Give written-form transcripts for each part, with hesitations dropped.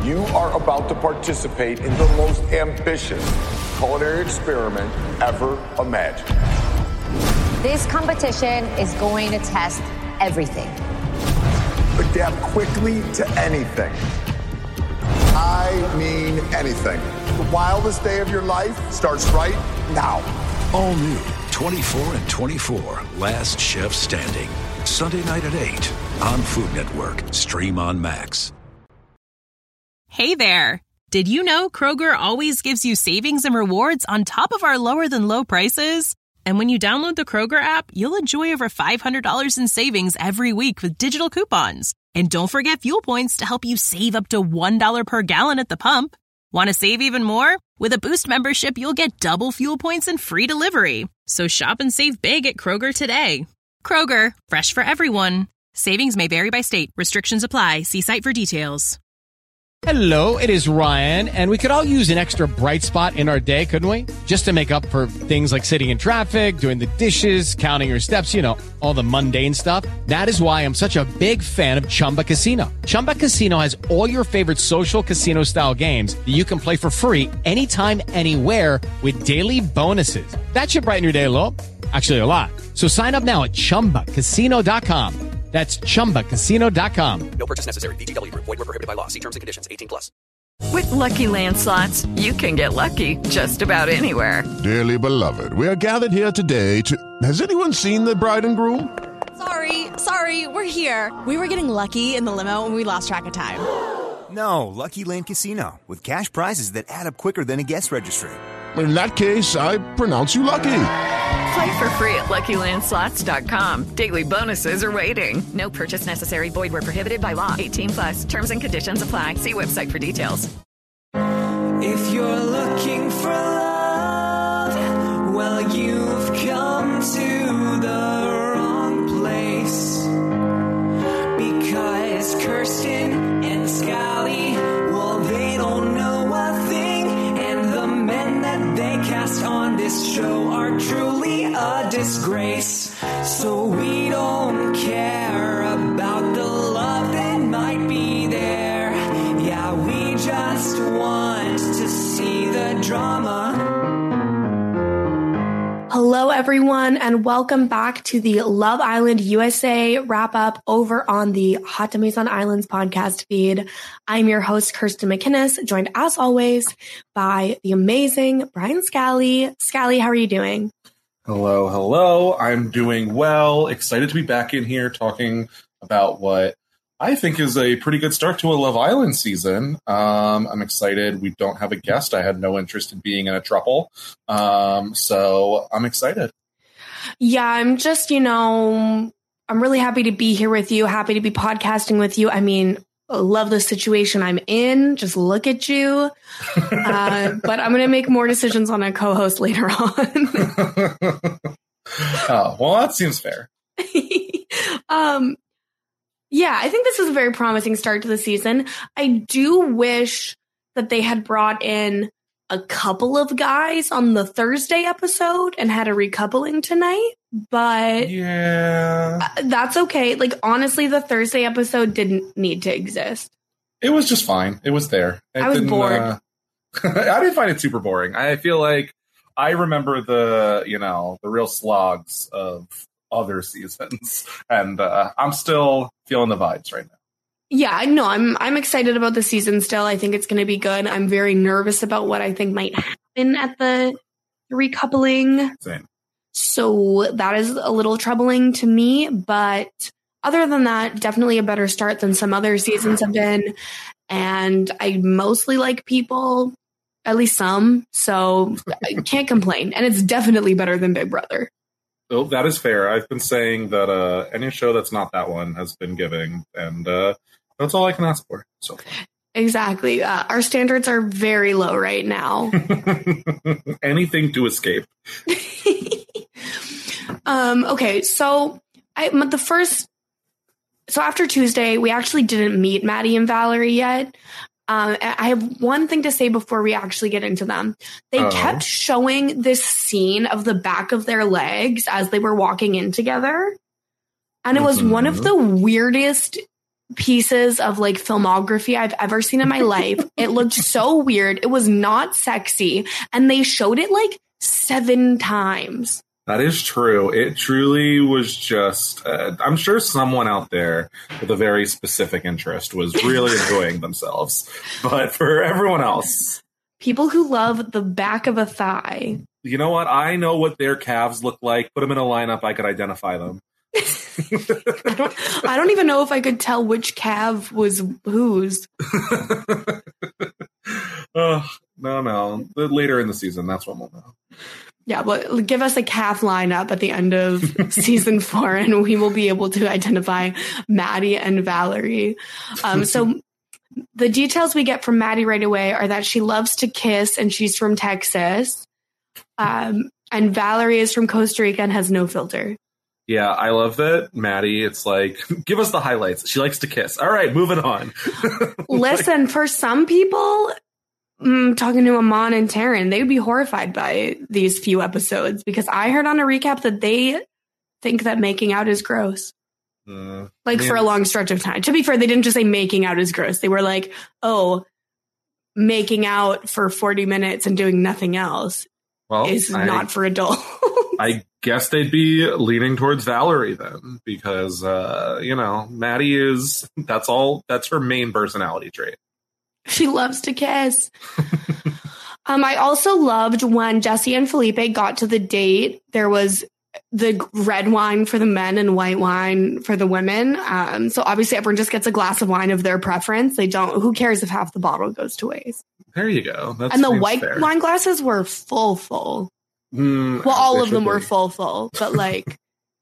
You are about to participate in the most ambitious culinary experiment ever imagined. This competition is going to test everything. Adapt quickly to anything. I mean anything. The wildest day of your life starts right now. All new 24 and 24, Last Chef Standing. Sunday night at 8 on Food Network. Stream on Max. Hey there. Did you know Kroger always gives you savings and rewards on top of our lower than low prices? And when you download the Kroger app, you'll enjoy over $500 in savings every week with digital coupons. And don't forget fuel points to help you save up to $1 per gallon at the pump. Want to save even more? With a Boost membership, you'll get double fuel points and free delivery. So shop and save big at Kroger today. Kroger, fresh for everyone. Savings may vary by state. Restrictions apply. See site for details. Hello, it is Ryan, and we could all use an extra bright spot in our day, couldn't we? Just to make up for things like sitting in traffic, doing the dishes, counting your steps, you know, all the mundane stuff. That is why I'm such a big fan of Chumba Casino. Chumba Casino has all your favorite social casino-style games that you can play for free anytime, anywhere with daily bonuses. That should brighten your day a little. Actually, a lot. So sign up now at ChumbaCasino.com. That's ChumbaCasino.com. No purchase necessary. VGW Group. Void where prohibited by law. See terms and conditions. 18+. With Lucky Land Slots, you can get lucky just about anywhere. Dearly beloved, we are gathered here today to... Has anyone seen the bride and groom? Sorry, we're here. We were getting lucky in the limo and we lost track of time. No, Lucky Land Casino. With cash prizes that add up quicker than a guest registry. In that case, I pronounce you lucky. Play for free at LuckyLandSlots.com. Daily bonuses are waiting. No purchase necessary. Void where prohibited by law. 18+. Terms and conditions apply. See website for details. If you're looking for love, well, you've come to the wrong place. Because Kirsten and Scally, well, they don't know a thing. And the men that they cast on this show are truly a disgrace. So we don't care about the love that might be there. Yeah, we just want to see the drama. Hello, everyone, and welcome back to the Love Island USA wrap-up over on the Hot Dummies on Islands podcast feed. I'm your host, Kirsten McInnes, joined as always by the amazing Brian Scally. Scally, how are you doing? Hello. I'm doing well. Excited to be back in here talking about what I think is a pretty good start to a Love Island season. I'm excited. We don't have a guest. I had no interest in being in a throuple. So I'm excited. Yeah, I'm just, I'm really happy to be here with you. Happy to be podcasting with you. I mean, love the situation I'm in. Just look at you. But I'm going to make more decisions on a co-host later on. Oh, well, that seems fair. Yeah, I think this is a very promising start to the season. I do wish that they had brought in a couple of guys on the Thursday episode and had a recoupling tonight, but yeah, that's okay. Like, honestly, the Thursday episode didn't need to exist. It was just fine. It was there. I was bored. I didn't find it super boring. I feel like I remember the real slogs of other seasons, and I'm still feeling the vibes right now. Yeah, no, I'm excited about the season still. I think it's going to be good. I'm very nervous about what I think might happen at the recoupling. Same. So that is a little troubling to me, but other than that, definitely a better start than some other seasons have been. And I mostly like people, at least some, so I can't complain. And it's definitely better than Big Brother. Oh, that is fair. I've been saying that any show that's not that one has been giving, and that's all I can ask for so far. Exactly. Our standards are very low right now. Anything to escape. Okay, so after Tuesday, we actually didn't meet Maddie and Valerie yet. I have one thing to say before we actually get into them. They kept showing this scene of the back of their legs as they were walking in together. And it was one of the weirdest pieces of like filmography I've ever seen in my life. It looked so weird. It was not sexy. And they showed it like 7 times. That is true. It truly was just, I'm sure someone out there with a very specific interest was really enjoying themselves. But for everyone else, people who love the back of a thigh. You know what? I know what their calves look like. Put them in a lineup. I could identify them. I don't even know if I could tell which calf was whose. No. Later in the season, that's when we'll know. Yeah, but give us a calf lineup at the end of season 4, and we will be able to identify Maddie and Valerie. So the details we get from Maddie right away are that she loves to kiss, and she's from Texas. And Valerie is from Costa Rica and has no filter. Yeah, I love that. Maddie, it's like, give us the highlights. She likes to kiss. All right, moving on. Listen, for some people, talking to Amon and Taryn, they would be horrified by these few episodes because I heard on a recap that they think that making out is gross. For a long stretch of time. To be fair, they didn't just say making out is gross. They were like, oh, making out for 40 minutes and doing nothing else is not for adults. I guess they'd be leaning towards Valerie then, because Maddie that's her main personality trait. She loves to kiss. I also loved when Jesse and Felipe got to the date. There was the red wine for the men and white wine for the women. So obviously everyone just gets a glass of wine of their preference. Who cares if half the bottle goes to waste? There you go. And the white wine glasses were full. All of them were full, but like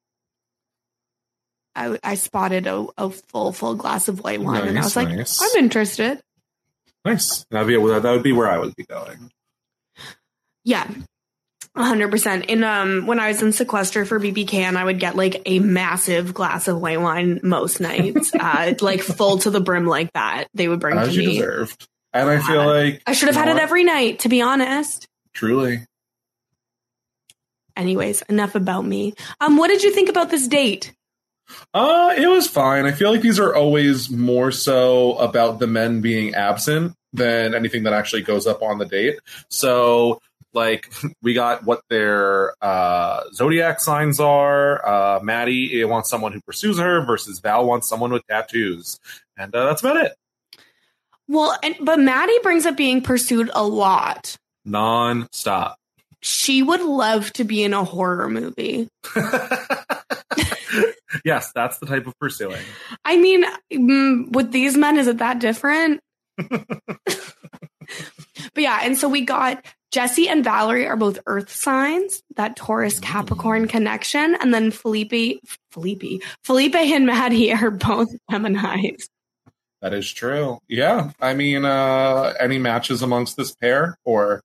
I spotted a full glass of white wine, and I was like, I'm interested. Nice. That would be where I would be going. Yeah, 100%. And when I was in sequester for BBCan, I would get like a massive glass of white wine most nights, like full to the brim like that. They would bring as to you me. Deserved. And I feel like I should have had it every night, to be honest. Truly. Anyways, enough about me. What did you think about this date? It was fine. I feel like these are always more so about the men being absent than anything that actually goes up on the date. So, like, we got what their zodiac signs are. Maddie wants someone who pursues her versus Val wants someone with tattoos. And that's about it. Well, but Maddie brings up being pursued a lot. Non-stop. She would love to be in a horror movie. Yes, that's the type of pursuing. I mean, with these men, is it that different? But yeah, and so we got Jesse and Valerie are both earth signs, that Taurus Capricorn connection. And then Felipe and Maddie are both Geminis. That is true. Yeah. I mean, any matches amongst this pair or?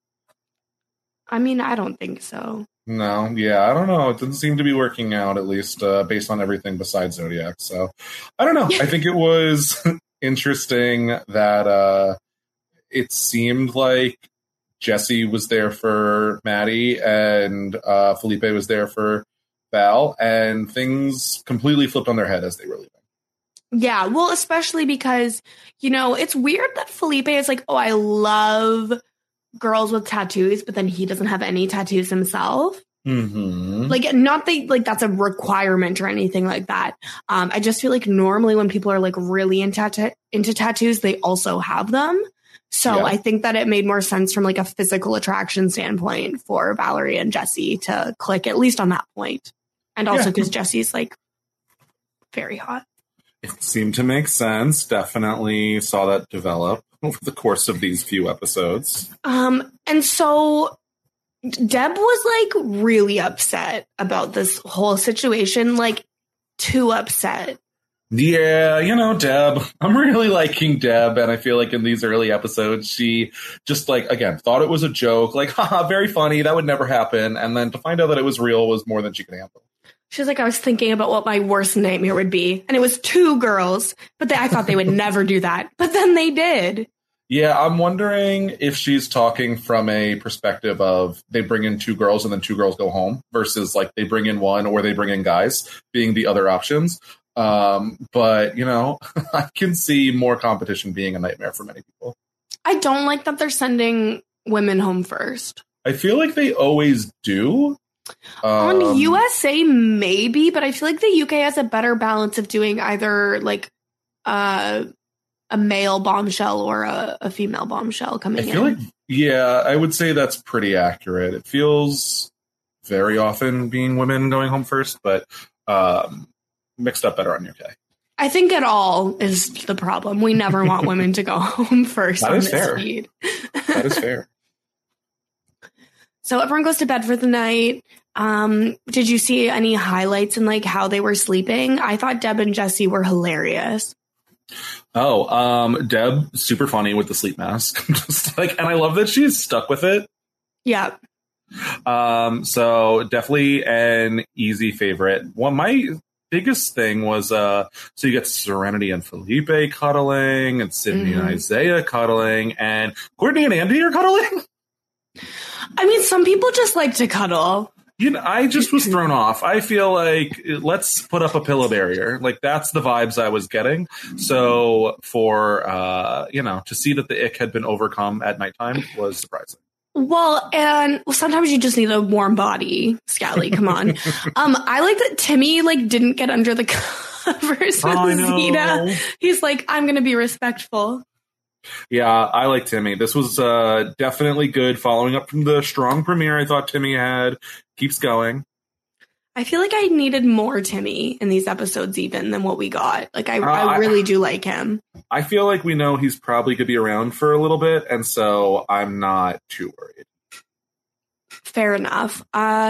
I mean, I don't think so. No, yeah, I don't know. It didn't seem to be working out, at least based on everything besides Zodiac. So I don't know. I think it was interesting that it seemed like Jesse was there for Maddie and Felipe was there for Val, and things completely flipped on their head as they were leaving. Yeah, well, especially because, it's weird that Felipe is like, oh, I love girls with tattoos, but then he doesn't have any tattoos himself. Mm-hmm. Like, not that like that's a requirement or anything like that. I just feel like normally when people are like really into tattoos, they also have them. So yeah. I think that it made more sense from like a physical attraction standpoint for Valerie and Jesse to click, at least on that point. And also because Jesse's like very hot. It seemed to make sense. Definitely saw that develop over the course of these few episodes. And so Deb was like really upset about this whole situation, like too upset. Yeah, Deb. I'm really liking Deb, and I feel like in these early episodes, she just like, again, thought it was a joke, like, haha, very funny, that would never happen. And then to find out that it was real was more than she could handle. She's like, I was thinking about what my worst nightmare would be. And it was 2 girls, but I thought they would never do that. But then they did. Yeah, I'm wondering if she's talking from a perspective of they bring in 2 girls and then 2 girls go home versus like they bring in 1 or they bring in guys being the other options. But, you know, I can see more competition being a nightmare for many people. I don't like that they're sending women home first. I feel like they always do. On USA, maybe, but I feel like the UK has a better balance of doing either like a male bombshell or a female bombshell coming in. I feel like, yeah, I would say that's pretty accurate. It feels very often being women going home first, but mixed up better on UK. I think it all is the problem. We never want women to go home first. That on is this fair. feed. That is fair. So everyone goes to bed for the night. Did you see any highlights in like how they were sleeping? I thought Deb and Jesse were hilarious. Deb, super funny with the sleep mask. Just like, and I love that she's stuck with it. Yeah. So definitely an easy favorite. One, my biggest thing was, so you get Serenity and Felipe cuddling, and Sydney and Isaiah cuddling, and Courtney and Andy are cuddling. I mean, some people just like to cuddle. You know, I just was thrown off. I feel like let's put up a pillow barrier. Like that's the vibes I was getting. So for to see that the ick had been overcome at nighttime was surprising. Well, and sometimes you just need a warm body, Scally. Come on. I like that Timmy didn't get under the covers with Zeta. He's like, I'm going to be respectful. Yeah, I like Timmy. This was definitely good. Following up from the strong premiere I thought Timmy had. Keeps going. I feel like I needed more Timmy in these episodes even than what we got. Like, I really do like him. I feel like we know he's probably going to be around for a little bit, and so I'm not too worried. Fair enough.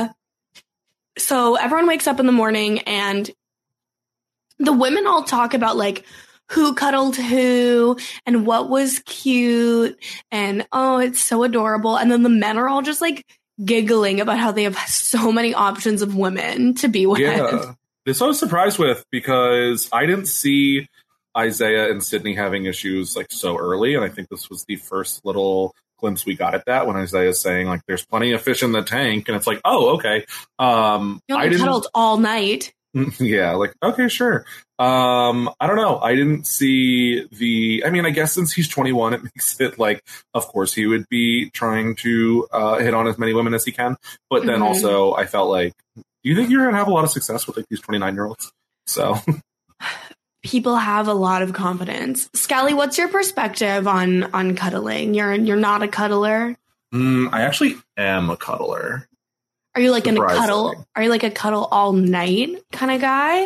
So everyone wakes up in the morning, and the women all talk about, like, who cuddled who and what was cute and, oh, it's so adorable. And then the men are all just, like, giggling about how they have so many options of women to be with. Yeah. This I was surprised with because I didn't see Isaiah and Sydney having issues like so early, and I think this was the first little glimpse we got at that when Isaiah's saying like there's plenty of fish in the tank, and it's like, oh, okay. You only cuddled all night. Yeah, like, okay, sure. I don't know. I didn't see I guess since he's 21, it makes it like, of course, he would be trying to hit on as many women as he can. But then also, I felt like, do you think you're going to have a lot of success with like these 29-year-olds? So people have a lot of confidence. Scally, what's your perspective on cuddling? You're not a cuddler? I actually am a cuddler. Are you like a cuddle? Are you like a cuddle all night kind of guy?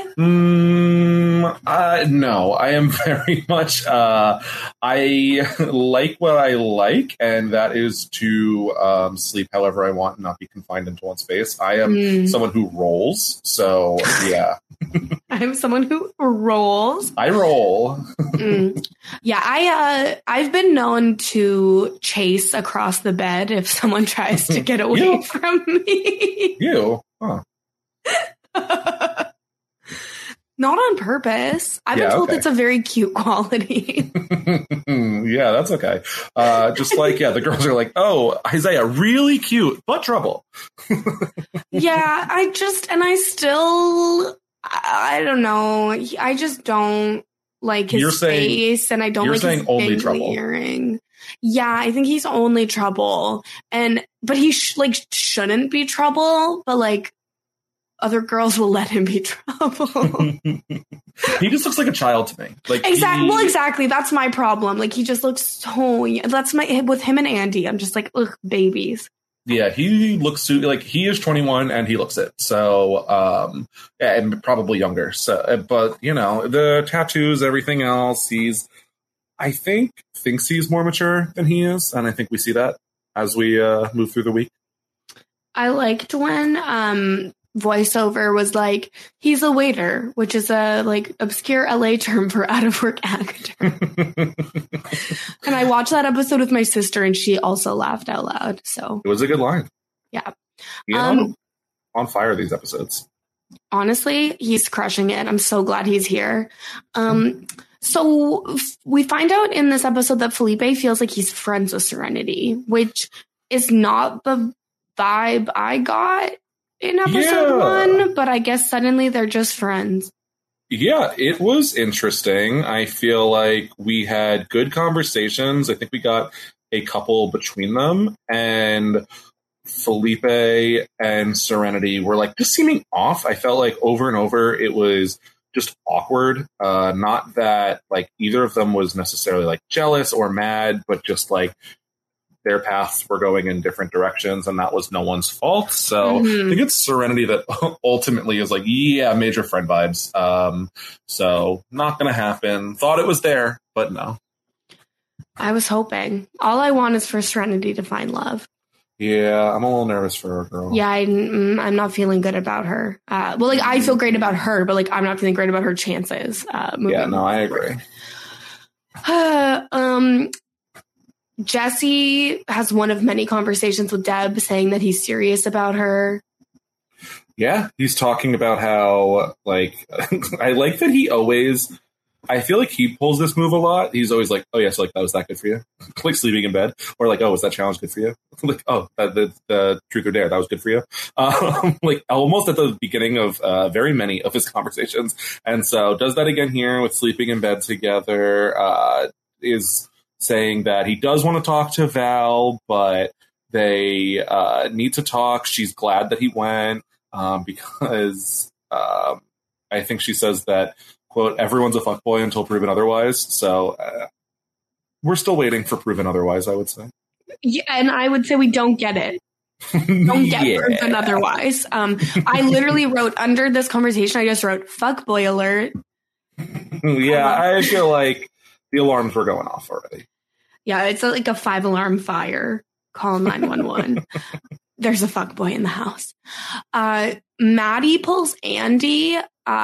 No, I am very much. I like what I like, and that is to sleep however I want and not be confined into one space. I am someone who rolls, so yeah. I'm someone who rolls. I roll. Yeah, I've been known to chase across the bed if someone tries to get away from me. You? Huh. Not on purpose. I've been told it's a very cute quality. Yeah, that's okay. Just like, the girls are like, oh, Isaiah, really cute, but trouble. Yeah, I don't know. I just don't like his face, and I don't like his only trouble earring. Yeah, I think he's only trouble, but he shouldn't be trouble. But like other girls will let him be trouble. He just looks like a child to me. Like exactly. That's my problem. Like he just looks so. That's with him and Andy. I'm just like, ugh, babies. Yeah, he looks like he is 21 and he looks it. So, and probably younger. So, but the tattoos, everything else, I think thinks he's more mature than he is, and I think we see that as we move through the week. I liked when voiceover was like, he's a waiter, which is a obscure LA term for out of work actor. And I watched that episode with my sister, and she also laughed out loud. So it was a good line. Yeah. On fire these episodes. Honestly, he's crushing it. I'm so glad he's here. So we find out in this episode that Felipe feels like he's friends with Serenity, which is not the vibe I got in episode 1, but I guess suddenly they're just friends. Yeah, it was interesting. I feel like we had good conversations. I think we got a couple between them, and Felipe and Serenity were like just seeming off. I felt like over and over it was just awkward. Not that like either of them was necessarily like jealous or mad, but just like their paths were going in different directions, and that was no one's fault. So I think it's Serenity that ultimately is like, yeah, major friend vibes. So not going to happen. Thought it was there, but no. I was hoping. All I want is for Serenity to find love. Yeah, I'm a little nervous for her, girl. Yeah, I'm not feeling good about her. Well, like, I feel great about her, but, like, I'm not feeling great about her chances. Yeah, no, I agree. Jesse has one of many conversations with Deb saying that he's serious about her. Yeah, he's talking about how, like, I like that he always... I feel like he pulls this move a lot. He's always like, oh, yeah, so like, that was that good for you? Like sleeping in bed. Or like, oh, was that challenge good for you? Like, oh, the truth or dare, that was good for you? Like almost at the beginning of very many of his conversations. And so does that again here with sleeping in bed together, is saying that he does want to talk to Val, but they need to talk. She's glad that he went because I think she says that, quote, everyone's a fuckboy until proven otherwise. So we're still waiting for proven otherwise, I would say. Yeah, and I would say we don't get it. Don't get proven otherwise. I literally wrote under this conversation, I just wrote fuckboy alert. Yeah, I feel like the alarms were going off already. Yeah, it's like a 5-alarm fire. Call 911. There's a fuckboy in the house. Maddie pulls Andy,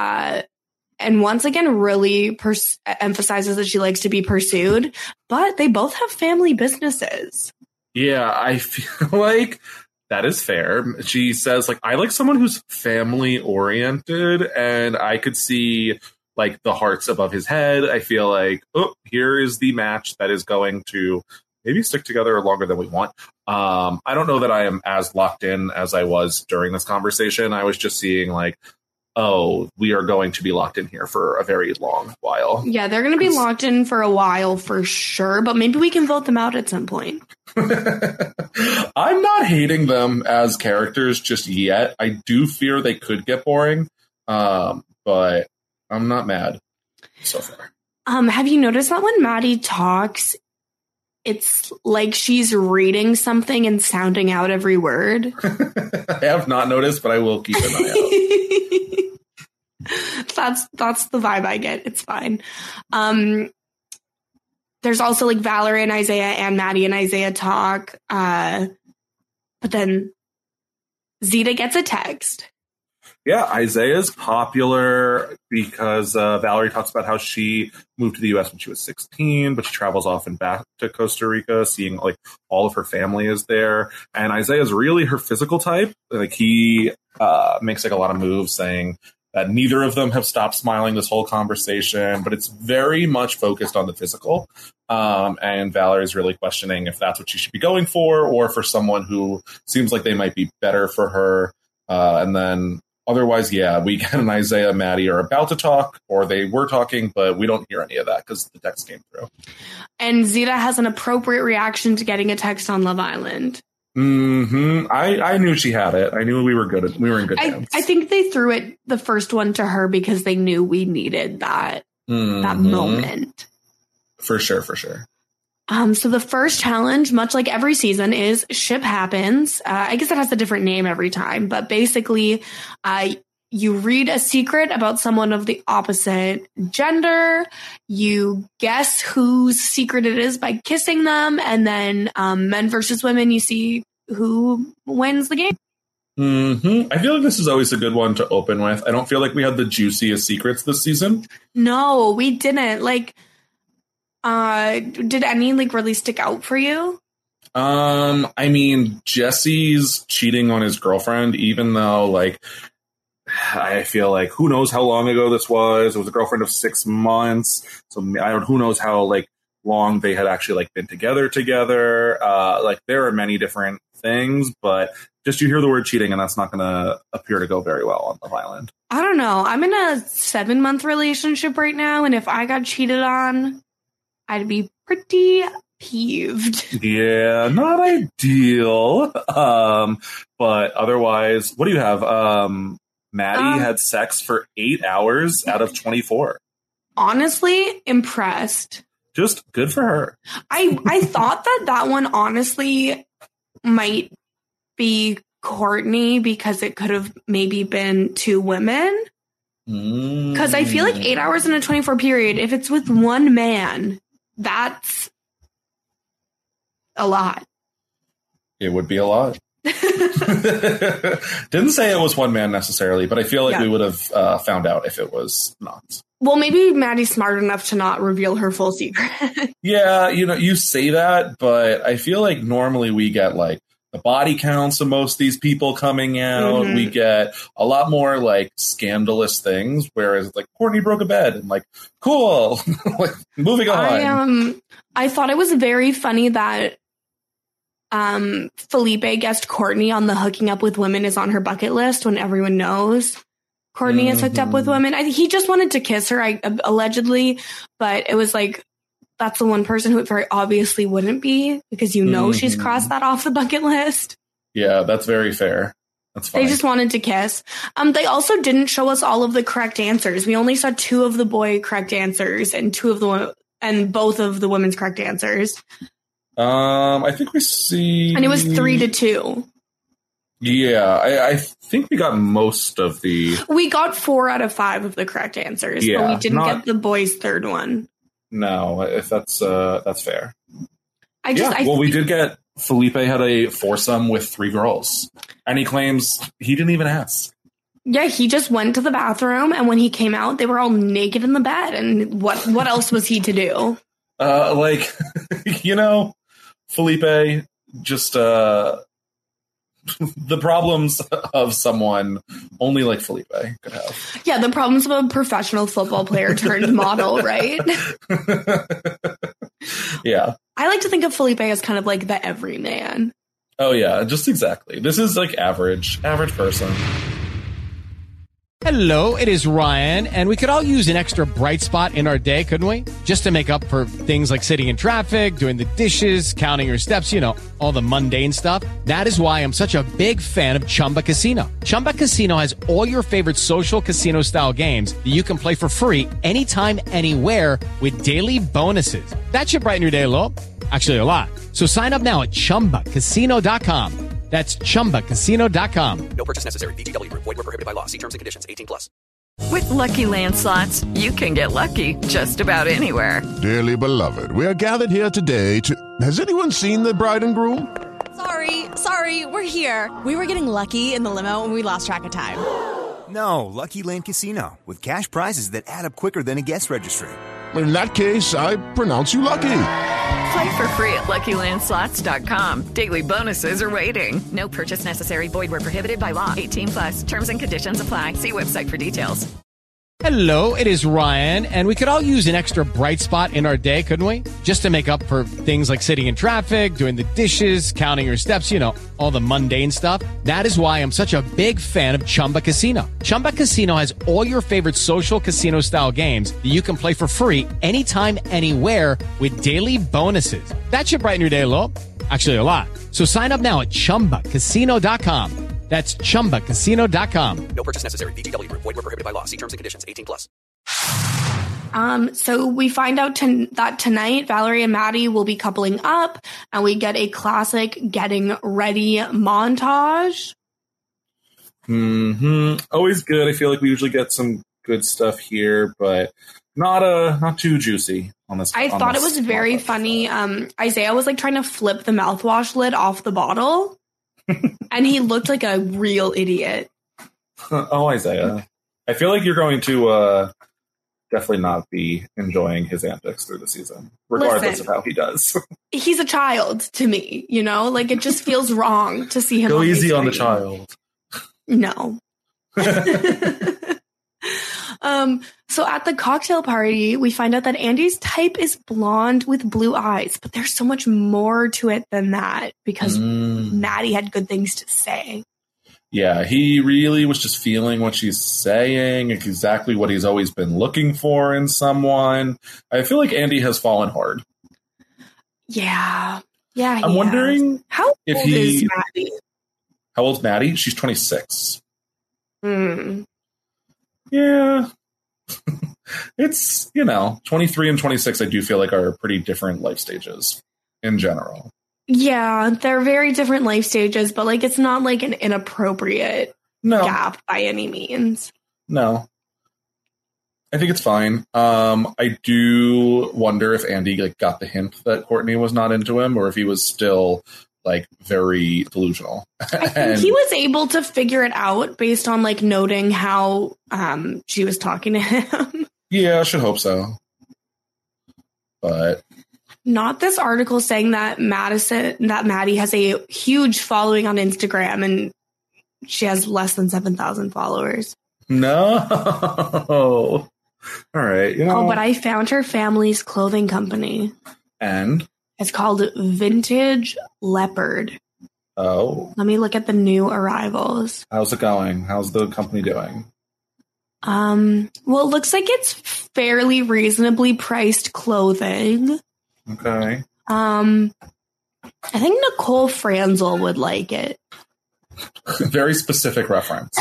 and once again, really emphasizes that she likes to be pursued, but they both have family businesses. Yeah, I feel like that is fair. She says, like, I like someone who's family oriented, and I could see, like, the hearts above his head. I feel like, oh, here is the match that is going to maybe stick together longer than we want. I don't know that I am as locked in as I was during this conversation. I was just seeing, like, oh, we are going to be locked in here for a very long while. Yeah, they're going to be locked in for a while for sure, but maybe we can vote them out at some point. I'm not hating them as characters just yet. I do fear they could get boring, but I'm not mad so far. Have you noticed that when Maddie talks, it's like she's reading something and sounding out every word? I have not noticed, but I will keep an eye out. That's the vibe I get. It's fine. There's also like Valerie and Isaiah and Maddie and Isaiah talk. But then Zeta gets a text. Yeah, Isaiah's popular because Valerie talks about how she moved to the U.S. when she was 16, but she travels often back to Costa Rica, seeing like all of her family is there. And Isaiah's really her physical type. Like he makes like a lot of moves saying that neither of them have stopped smiling this whole conversation, but it's very much focused on the physical. And Valerie's really questioning if that's what she should be going for, or for someone who seems like they might be better for her. And then otherwise, yeah, we get an Isaiah and Maddie are about to talk, or they were talking, but we don't hear any of that because the text came through. And Zeta has an appropriate reaction to getting a text on Love Island. I knew she had it. I knew we were good. We were in good hands. I think they threw it the first one to her because they knew we needed that moment. For sure, for sure. So the first challenge, much like every season, is Ship Happens. I guess it has a different name every time, but basically, you read a secret about someone of the opposite gender. You guess whose secret it is by kissing them. And then men versus women, you see who wins the game. I feel like this is always a good one to open with. I don't feel like we had the juiciest secrets this season. No, we didn't. Like, did any like really stick out for you? I mean, Jesse's cheating on his girlfriend, even though like, I feel like who knows how long ago this was. It was a girlfriend of 6 months. So who knows how like long they had actually like been together. Like there are many different things, but just you hear the word cheating and that's not going to appear to go very well on Love Island. I don't know. I'm in a 7-month relationship right now, and if I got cheated on, I'd be pretty peeved. Yeah, not ideal. But otherwise, what do you have? Maddie had sex for 8 hours out of 24. Honestly, impressed. Just good for her. I thought that one honestly might be Courtney because it could have maybe been 2 women. Because I feel like 8 hours in a 24 period, if it's with one man, that's a lot. It would be a lot. Didn't say it was one man necessarily, but I feel like we would have found out if it was not. Well, maybe Maddie's smart enough to not reveal her full secret. Yeah, you say that, but I feel like normally we get like the body counts of most of these people coming out. We get a lot more like scandalous things, whereas like Courtney broke a bed and like, cool, like moving on. I thought it was very funny that Felipe guessed Courtney on the hooking up with women is on her bucket list when everyone knows Courtney has hooked up with women. He just wanted to kiss her, allegedly, but it was like, that's the one person who it very obviously wouldn't be because she's crossed that off the bucket list. Yeah, that's very fair. That's fine. They just wanted to kiss. They also didn't show us all of the correct answers. We only saw 2 of the boy correct answers and both of the women's correct answers. I think we see, and it was 3-2. Yeah, I think we got most of the. We got 4 out of 5 of the correct answers, but we didn't get the boys' third one. No, if that's fair. We did get Felipe had a foursome with 3 girls, and he claims he didn't even ask. Yeah, he just went to the bathroom, and when he came out, they were all naked in the bed. And what else was he to do? Felipe just the problems of someone only like Felipe could have. Yeah, the problems of a professional football player turned model, right? Yeah. I like to think of Felipe as kind of like the everyman. Oh, yeah, just exactly. This is like average person. Hello, it is Ryan, and we could all use an extra bright spot in our day, couldn't we? Just to make up for things like sitting in traffic, doing the dishes, counting your steps, all the mundane stuff. That is why I'm such a big fan of Chumba Casino. Chumba Casino has all your favorite social casino-style games that you can play for free anytime, anywhere with daily bonuses. That should brighten your day a little. Actually, a lot. So sign up now at ChumbaCasino.com. That's ChumbaCasino.com. No purchase necessary. VGW Group. Void where prohibited by law. See terms and conditions. 18+. With Lucky Land Slots, you can get lucky just about anywhere. Dearly beloved, we are gathered here today to... Has anyone seen the bride and groom? Sorry, we're here. We were getting lucky in the limo and we lost track of time. No, Lucky Land Casino, with cash prizes that add up quicker than a guest registry. In that case, I pronounce you lucky. Play for free at LuckyLandSlots.com. Daily bonuses are waiting. No purchase necessary. Void where prohibited by law. 18+. Terms and conditions apply. See website for details. Hello, it is Ryan, and we could all use an extra bright spot in our day, couldn't we? Just to make up for things like sitting in traffic, doing the dishes, counting your steps, all the mundane stuff. That is why I'm such a big fan of Chumba Casino. Chumba Casino has all your favorite social casino-style games that you can play for free anytime, anywhere with daily bonuses. That should brighten your day a little. Actually, a lot. So sign up now at ChumbaCasino.com. That's ChumbaCasino.com. No purchase necessary. VGW Group. Void where prohibited by law. See terms and conditions. 18+. So we find out that tonight Valerie and Maddie will be coupling up, and we get a classic getting ready montage. Always good. I feel like we usually get some good stuff here, but not too juicy on this. I thought it was very funny. Isaiah was like trying to flip the mouthwash lid off the bottle. And he looked like a real idiot. Oh, Isaiah. I feel like you're going to definitely not be enjoying his antics through the season, regardless of how he does. He's a child to me, Like, it just feels wrong to see him. Go easy on the child. No. So at the cocktail party, we find out that Andy's type is blonde with blue eyes, but there's so much more to it than that because Maddie had good things to say. Yeah, he really was just feeling what she's saying, exactly what he's always been looking for in someone. I feel like Andy has fallen hard. Yeah. Yeah. I'm wondering how old is Maddie? How old's Maddie? She's 26. Yeah. It's, 23 and 26, I do feel like are pretty different life stages in general. Yeah, they're very different life stages, but like it's not like an inappropriate gap by any means. No. I think it's fine. I do wonder if Andy got the hint that Courtney was not into him or if he was still very delusional. I think he was able to figure it out based on noting how she was talking to him. Yeah, I should hope so. But not this article saying that Maddie has a huge following on Instagram and she has less than 7,000 followers. No. All right. Oh, but I found her family's clothing company. And? It's called Vintage Leopard. Oh. Let me look at the new arrivals. How's it going? How's the company doing? Well, it looks like it's fairly reasonably priced clothing. Okay. I think Nicole Franzel would like it. Very specific reference.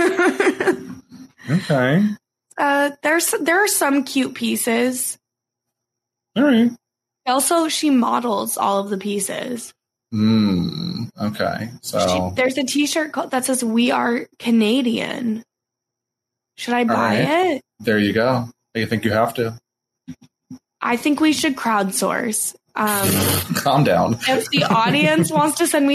Okay. There are some cute pieces. All right. Also, she models all of the pieces. Okay. So there's a T-shirt that says "We Are Canadian." Should I buy it? There you go. You think you have to? I think we should crowdsource. Calm down. If the audience wants to send me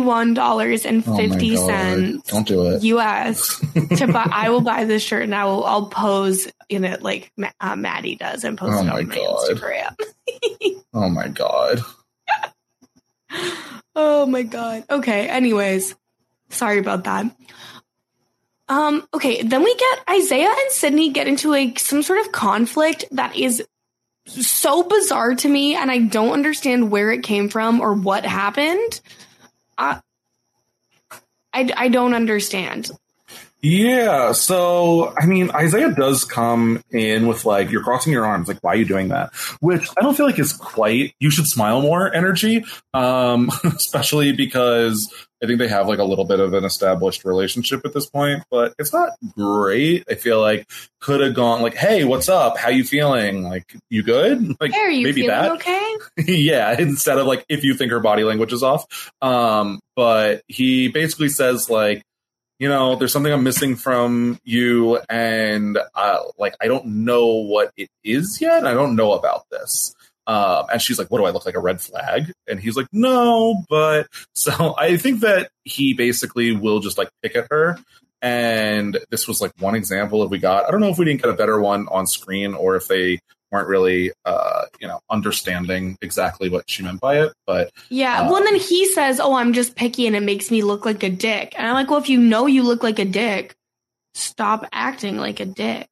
$31.50, don't do it. US to buy, I will buy this shirt and I'll pose in it like Maddie does and post it on my Instagram. Oh my god. Oh my god. Okay. Anyways, sorry about that. Okay. Then we get Isaiah and Sydney get into some sort of conflict that is so bizarre to me, and I don't understand where it came from or what happened. I don't understand. Yeah, so, I mean, Isaiah does come in with, you're crossing your arms, why are you doing that? Which I don't feel like is quite, you should smile more energy, especially because I think they have, a little bit of an established relationship at this point, but it's not great. I feel like could have gone, hey, what's up? How you feeling? You good? Hey, are you maybe feeling that. Okay? Yeah, instead of, if you think her body language is off. But he basically says, there's something I'm missing from you, and I don't know what it is yet. I don't know about this. And she's like, what do I look like, a red flag? And he's like, no, but so I think that he basically will just pick at her. And this was one example that we got. I don't know if we didn't get a better one on screen or if they weren't really, understanding exactly what she meant by it. But yeah, well, and then he says, "Oh, I'm just picky, and it makes me look like a dick." And I'm like, "Well, if you know you look like a dick, stop acting like a dick."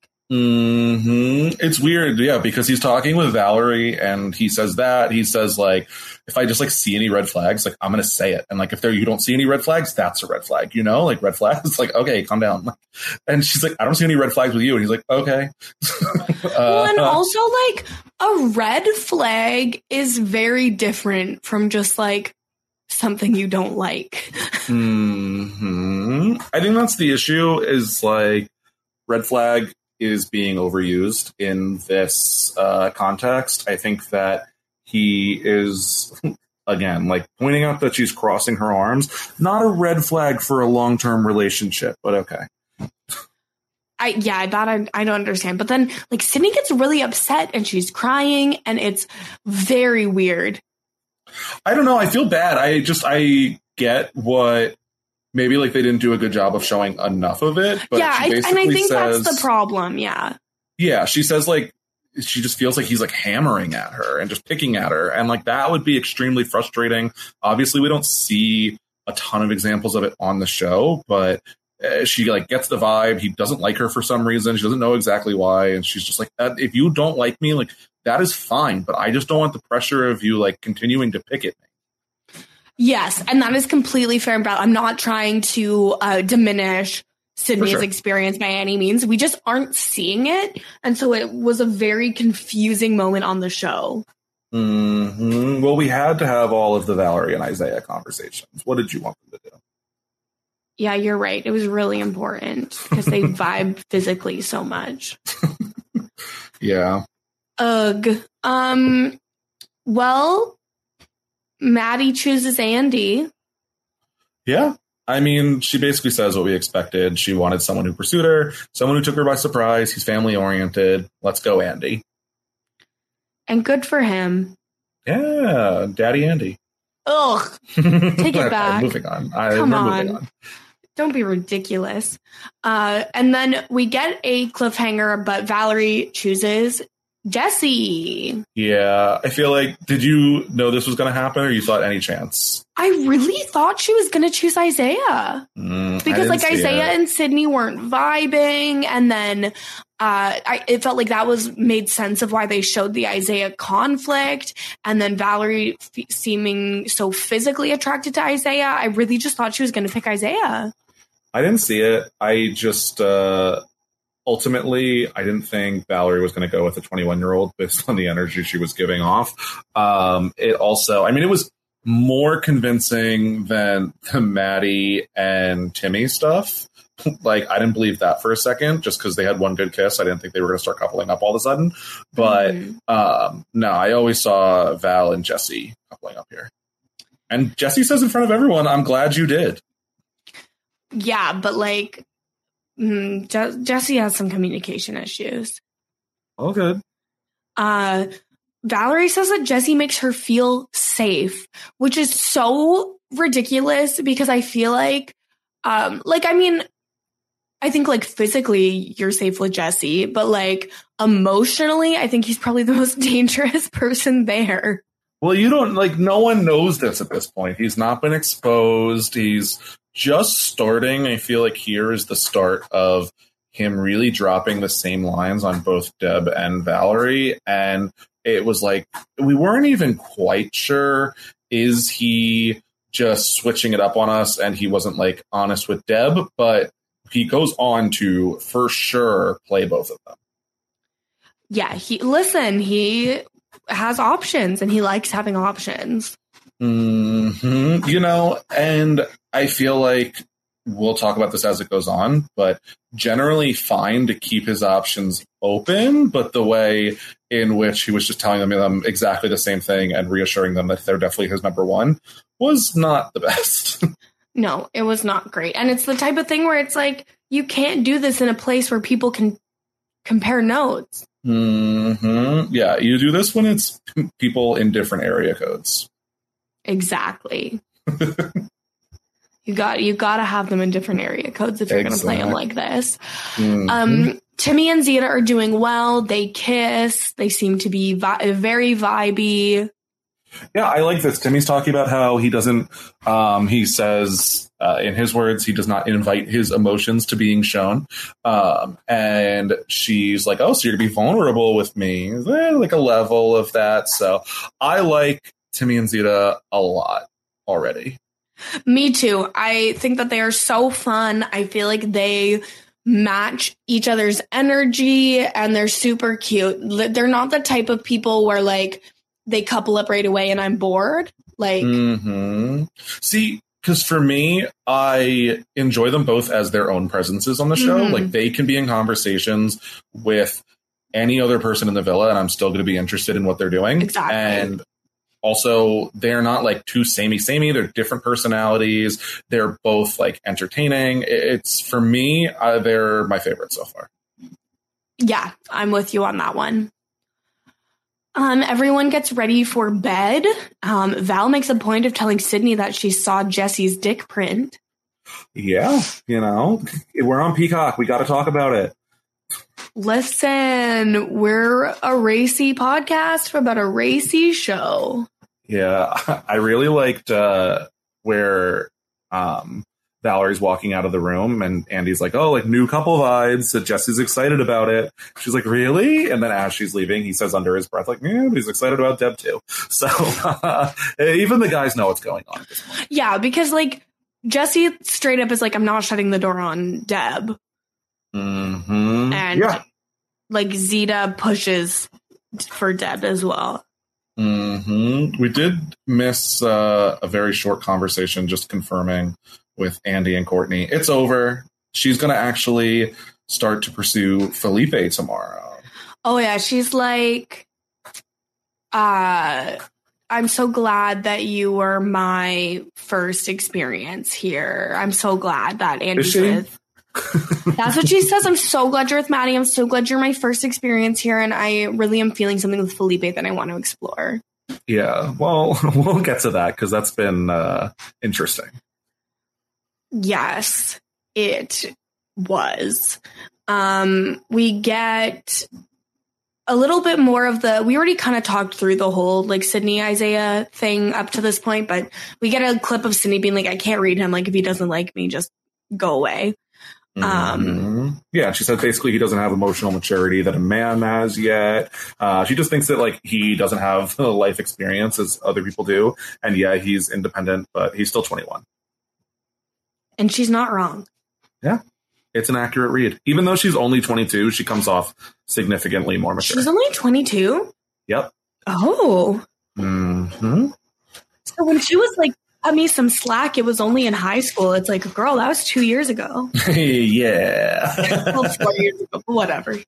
It's weird, yeah, because he's talking with Valerie, and he says that he says if I just see any red flags, I'm gonna say it, and if you don't see any red flags, that's a red flag, red flags. Okay, calm down. And she's like, I don't see any red flags with you, and he's like, okay. Well, and also a red flag is very different from just something you don't like. I think that's the issue. Is red flag is being overused in this context. I think that he is, again, pointing out that she's crossing her arms. Not a red flag for a long-term relationship, but okay. I don't understand. But then, Sydney gets really upset and she's crying, and it's very weird. I don't know. I feel bad. I get what... Maybe they didn't do a good job of showing enough of it. But yeah, she basically and I think says, that's the problem. Yeah. Yeah, she says she just feels like he's hammering at her and just picking at her, and that would be extremely frustrating. Obviously, we don't see a ton of examples of it on the show, but she like gets the vibe. He doesn't like her for some reason. She doesn't know exactly why. And she's just like, if you don't like me, like that is fine. But I just don't want the pressure of you like continuing to pick at me. Yes. And that is completely fair. And I'm not trying to diminish Sydney's experience by any means. We just aren't seeing it. And so it was a very confusing moment on the show. Mm-hmm. Well, we had to have all of the Valerie and Isaiah conversations. What did you want them to do? Yeah, you're right. It was really important because they vibe physically so much. Yeah. Ugh. Well, Maddie chooses Andy. Yeah. I mean, she basically says what we expected. She wanted someone who pursued her, someone who took her by surprise. He's family oriented. Let's go, Andy. And good for him. Yeah, Daddy Andy. Ugh. Take it back. Moving on. Come on. Don't be ridiculous. And then we get a cliffhanger, but Valerie chooses Jesse. Yeah, I feel like, did you know this was going to happen, or you thought any chance? I really thought she was going to choose Isaiah. Because like Isaiah and Sydney weren't vibing. And then it felt like that made sense of why they showed the Isaiah conflict. And then Valerie seeming so physically attracted to Isaiah. I really just thought she was going to pick Isaiah. I didn't see it. I just, ultimately, I didn't think Valerie was going to go with a 21-year-old based on the energy she was giving off. It also, I mean, it was more convincing than the Maddie and Timmy stuff. Like, I didn't believe that for a second, just because they had one good kiss. I didn't think they were going to start coupling up all of a sudden. But no, I always saw Val and Jesse coupling up here. And Jesse says in front of everyone, I'm glad you did. Yeah, but like, Jesse has some communication issues. Oh, good. Valerie says that Jesse makes her feel safe, which is so ridiculous because I feel like, I mean, I think like physically you're safe with Jesse, but like emotionally, I think he's probably the most dangerous person there. Well, you don't like, no one knows this at this point. He's not been exposed. He's just starting. I feel like here is the start of him really dropping the same lines on both Deb and Valerie. And it was like, we weren't even quite sure, is he just switching it up on us? And he wasn't like honest with Deb, but he goes on to for sure play both of them. Yeah, he has options and he likes having options. Mm-hmm. You know, and I feel like we'll talk about this as it goes on, but generally fine to keep his options open, but the way in which he was just telling them exactly the same thing and reassuring them that they're definitely his number one was not the best. No, it was not great. And it's the type of thing where it's like, you can't do this in a place where people can compare notes. Mm-hmm. Yeah, you do this when it's people in different area codes. Exactly. You got to have them in different area codes if you're going to play them like this. Mm-hmm. Timmy and Zeta are doing well. They kiss. They seem to be very vibey. Yeah, I like this. Timmy's talking about how he doesn't, he says, in his words, he does not invite his emotions to being shown. And she's like, oh, so you're going to be vulnerable with me. Like a level of that. So I like Timmy and Zeta a lot already. Me too. I think that they are so fun. I feel like they match each other's energy and they're super cute. They're not the type of people where like they couple up right away and I'm bored. Like, See, because for me, I enjoy them both as their own presences on the show. Like they can be in conversations with any other person in the villa and I'm still going to be interested in what they're doing. Exactly. And also, they're not like too samey. They're different personalities. They're both like entertaining. It's for me, they're my favorite so far. Yeah, I'm with you on that one. Everyone gets ready for bed. Val makes a point of telling Sydney that she saw Jesse's dick print. Yeah, you know, we're on Peacock. We got to talk about it. Listen, we're a racy podcast about a racy show. Yeah, I really liked where Val Valerie's walking out of the room, and Andy's like, oh, like new couple vibes. And Jesse's excited about it. She's like, really? And then as she's leaving, he says under his breath, like, yeah, but he's excited about Deb too. So even the guys know what's going on at this point. Yeah, because like Jesse straight up is like, I'm not shutting the door on Deb. Mm-hmm. And like Zeta pushes for Deb as well. Mm-hmm. We did miss a very short conversation just confirming with Andy and Courtney. It's over. She's going to actually start to pursue Felipe tomorrow. Oh, yeah. She's like, I'm so glad that you were my first experience here. I'm so glad that Andy's with. That's what she says. I'm so glad you're with Maddie. I'm so glad you're my first experience here. And I really am feeling something with Felipe that I want to explore. Yeah, well, we'll get to that because that's been interesting. Yes, it was. We get a little bit more of we already kind of talked through the whole like Sydney Isaiah thing up to this point, but we get a clip of Sydney being like, I can't read him. Like, if he doesn't like me, just go away. Yeah, she said basically he doesn't have emotional maturity that a man has yet. She just thinks that like he doesn't have the life experience as other people do. And yeah, he's independent, but he's still 21. And she's not wrong. Yeah, it's an accurate read. Even though she's only 22, she comes off significantly more mature. She's only 22? Yep. Oh. Mm-hmm. So when she was like, cut me some slack, it was only in high school. It's like, girl, that was 2 years ago. Yeah. Well, 4 years ago, but whatever.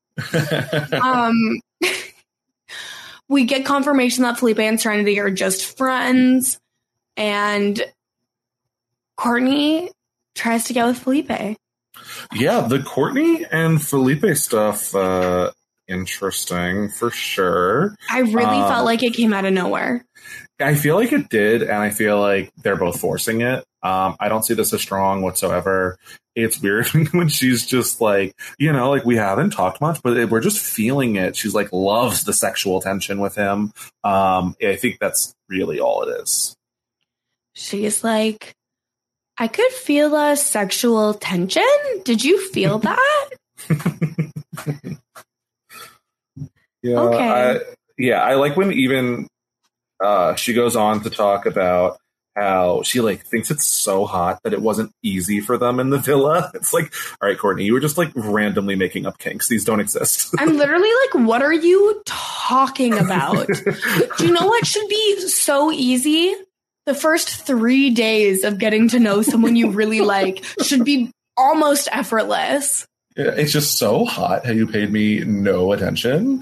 We get confirmation that Felipe and Serenity are just friends, and Courtney tries to get with Felipe. Yeah, the Courtney and Felipe stuff, interesting for sure. I really felt like it came out of nowhere. I feel like it did, and I feel like they're both forcing it. I don't see this as strong whatsoever. It's weird when she's just like, you know, like we haven't talked much, but we're just feeling it. She's like loves the sexual tension with him. I think that's really all it is. She's like, I could feel a sexual tension. Did you feel that? Yeah. Okay. I like when even she goes on to talk about how she like thinks it's so hot that it wasn't easy for them in the villa. It's like, all right, Courtney, you were just like randomly making up kinks. These don't exist. I'm literally like, what are you talking about? Do you know what should be so easy? The first 3 days of getting to know someone you really like should be almost effortless. Yeah, it's just so hot how you paid me no attention.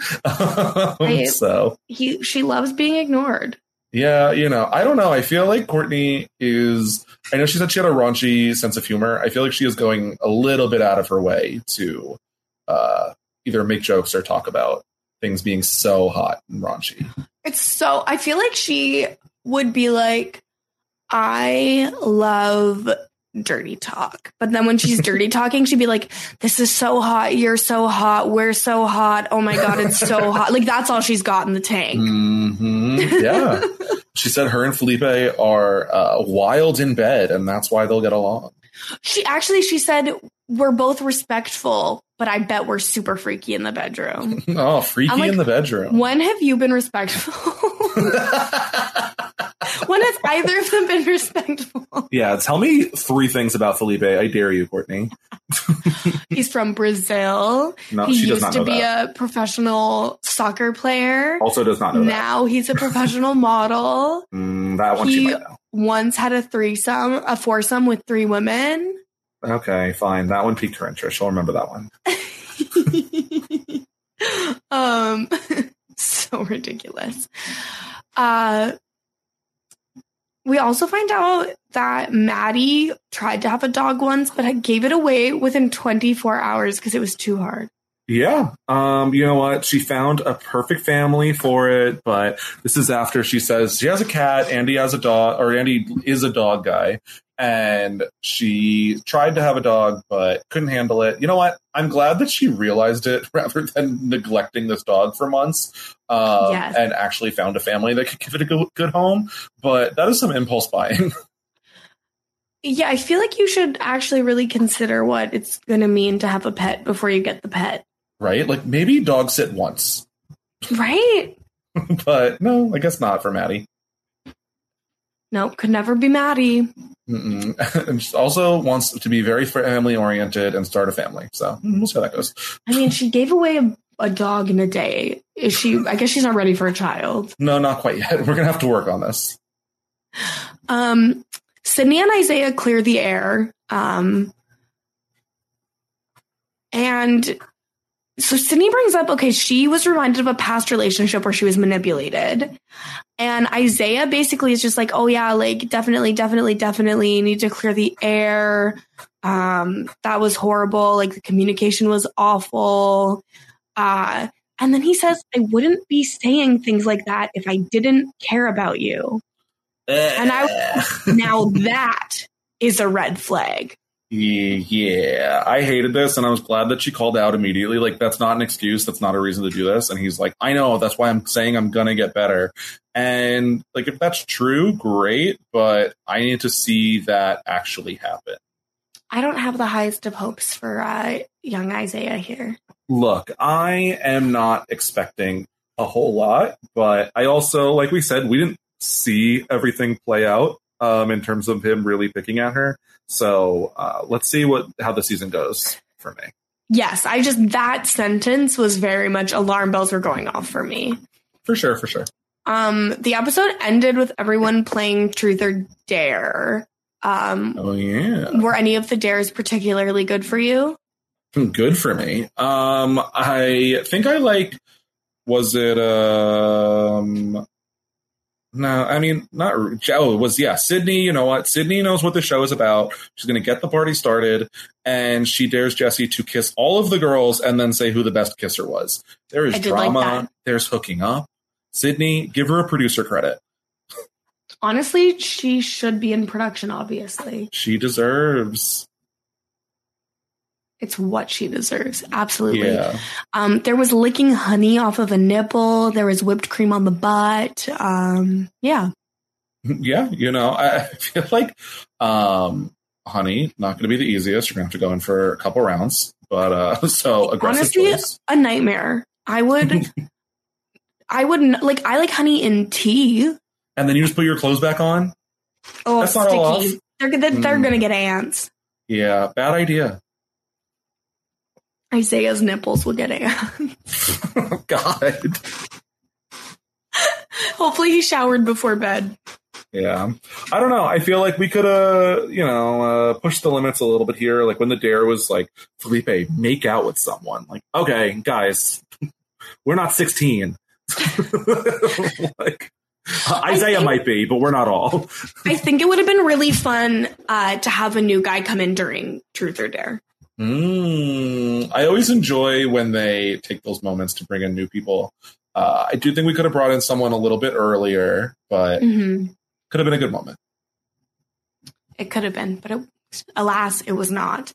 She loves being ignored. Yeah, you know, I don't know. I feel like Courtney is, I know she said she had a raunchy sense of humor. I feel like she is going a little bit out of her way to either make jokes or talk about things being so hot and raunchy. I feel like she would be like, I love dirty talk. But then when she's dirty talking, she'd be like, this is so hot. You're so hot. We're so hot. Oh my God, it's so hot. Like, that's all she's got in the tank. Mm-hmm. Yeah. She said her and Felipe are wild in bed, and that's why they'll get along. She said, we're both respectful, but I bet we're super freaky in the bedroom. Oh, freaky in the bedroom. When have you been respectful? When has either of them been respectful? Yeah, tell me 3 things about Felipe. I dare you, Courtney. He's from Brazil. No, he she does used not to know be that. a professional soccer player. Also does not know that. Now he's a professional model. That one she might know. Once had a foursome with 3 women. Okay, fine. That one piqued her interest. She'll remember that one. So ridiculous. We also find out that Maddie tried to have a dog once, but gave it away within 24 hours because it was too hard. Yeah. You know what? She found a perfect family for it, but this is after she says she has a cat, Andy has a dog, or Andy is a dog guy, and she tried to have a dog, but couldn't handle it. You know what? I'm glad that she realized it rather than neglecting this dog for months, and actually found a family that could give it a good home. But that is some impulse buying. Yeah, I feel like you should actually really consider what it's going to mean to have a pet before you get the pet. Right? Like, maybe dog sit once. Right? But no, I guess not for Maddie. Nope, could never be Maddie. And she also wants to be very family-oriented and start a family. So we'll see how that goes. I mean, she gave away a dog in a day. I guess she's not ready for a child. No, not quite yet. We're going to have to work on this. Sydney and Isaiah clear the air. And so Sydney brings up, okay, she was reminded of a past relationship where she was manipulated. And Isaiah basically is just like, oh yeah, like definitely need to clear the air. That was horrible. Like the communication was awful. And then he says, I wouldn't be saying things like that if I didn't care about you. And now that is a red flag. Yeah, I hated this, and I was glad that she called out immediately. Like, that's not an excuse. That's not a reason to do this. And he's like, I know. That's why I'm saying I'm going to get better. And, like, if that's true, great. But I need to see that actually happen. I don't have the highest of hopes for young Isaiah here. Look, I am not expecting a whole lot. But I also, like we said, we didn't see everything play out in terms of him really picking at her. So let's see how the season goes for me. Yes, that sentence was very much alarm bells were going off for me. For sure. The episode ended with everyone playing Truth or Dare. Oh, yeah. Were any of the dares particularly good for you? Good for me. I think I like, was it, no, I mean, not. Oh, it was, Sydney. You know what? Sydney knows what the show is about. She's going to get the party started, and she dares Jesse to kiss all of the girls and then say who the best kisser was. There is drama. Like there's hooking up. Sydney, give her a producer credit. Honestly, she should be in production, obviously. She deserves. It's what she deserves. Absolutely. Yeah. There was licking honey off of a nipple. There was whipped cream on the butt. Yeah. Yeah. You know, I feel like honey, not going to be the easiest. You're going to have to go in for a couple rounds. But so aggressive honestly, choice. A nightmare. I like honey in tea. And then you just put your clothes back on? Oh, that's not all off. They're going to get ants. Yeah. Bad idea. Isaiah's nipples will get ants. Oh, God. Hopefully he showered before bed. Yeah. I don't know. I feel like we could push the limits a little bit here. Like when the dare was like, Felipe, make out with someone. Like, okay, guys, we're not 16. Like, Isaiah might be, but we're not all. I think it would have been really fun to have a new guy come in during Truth or Dare. I always enjoy when they take those moments to bring in new people. I do think we could have brought in someone a little bit earlier, but could have been a good moment. It could have been, but alas, it was not.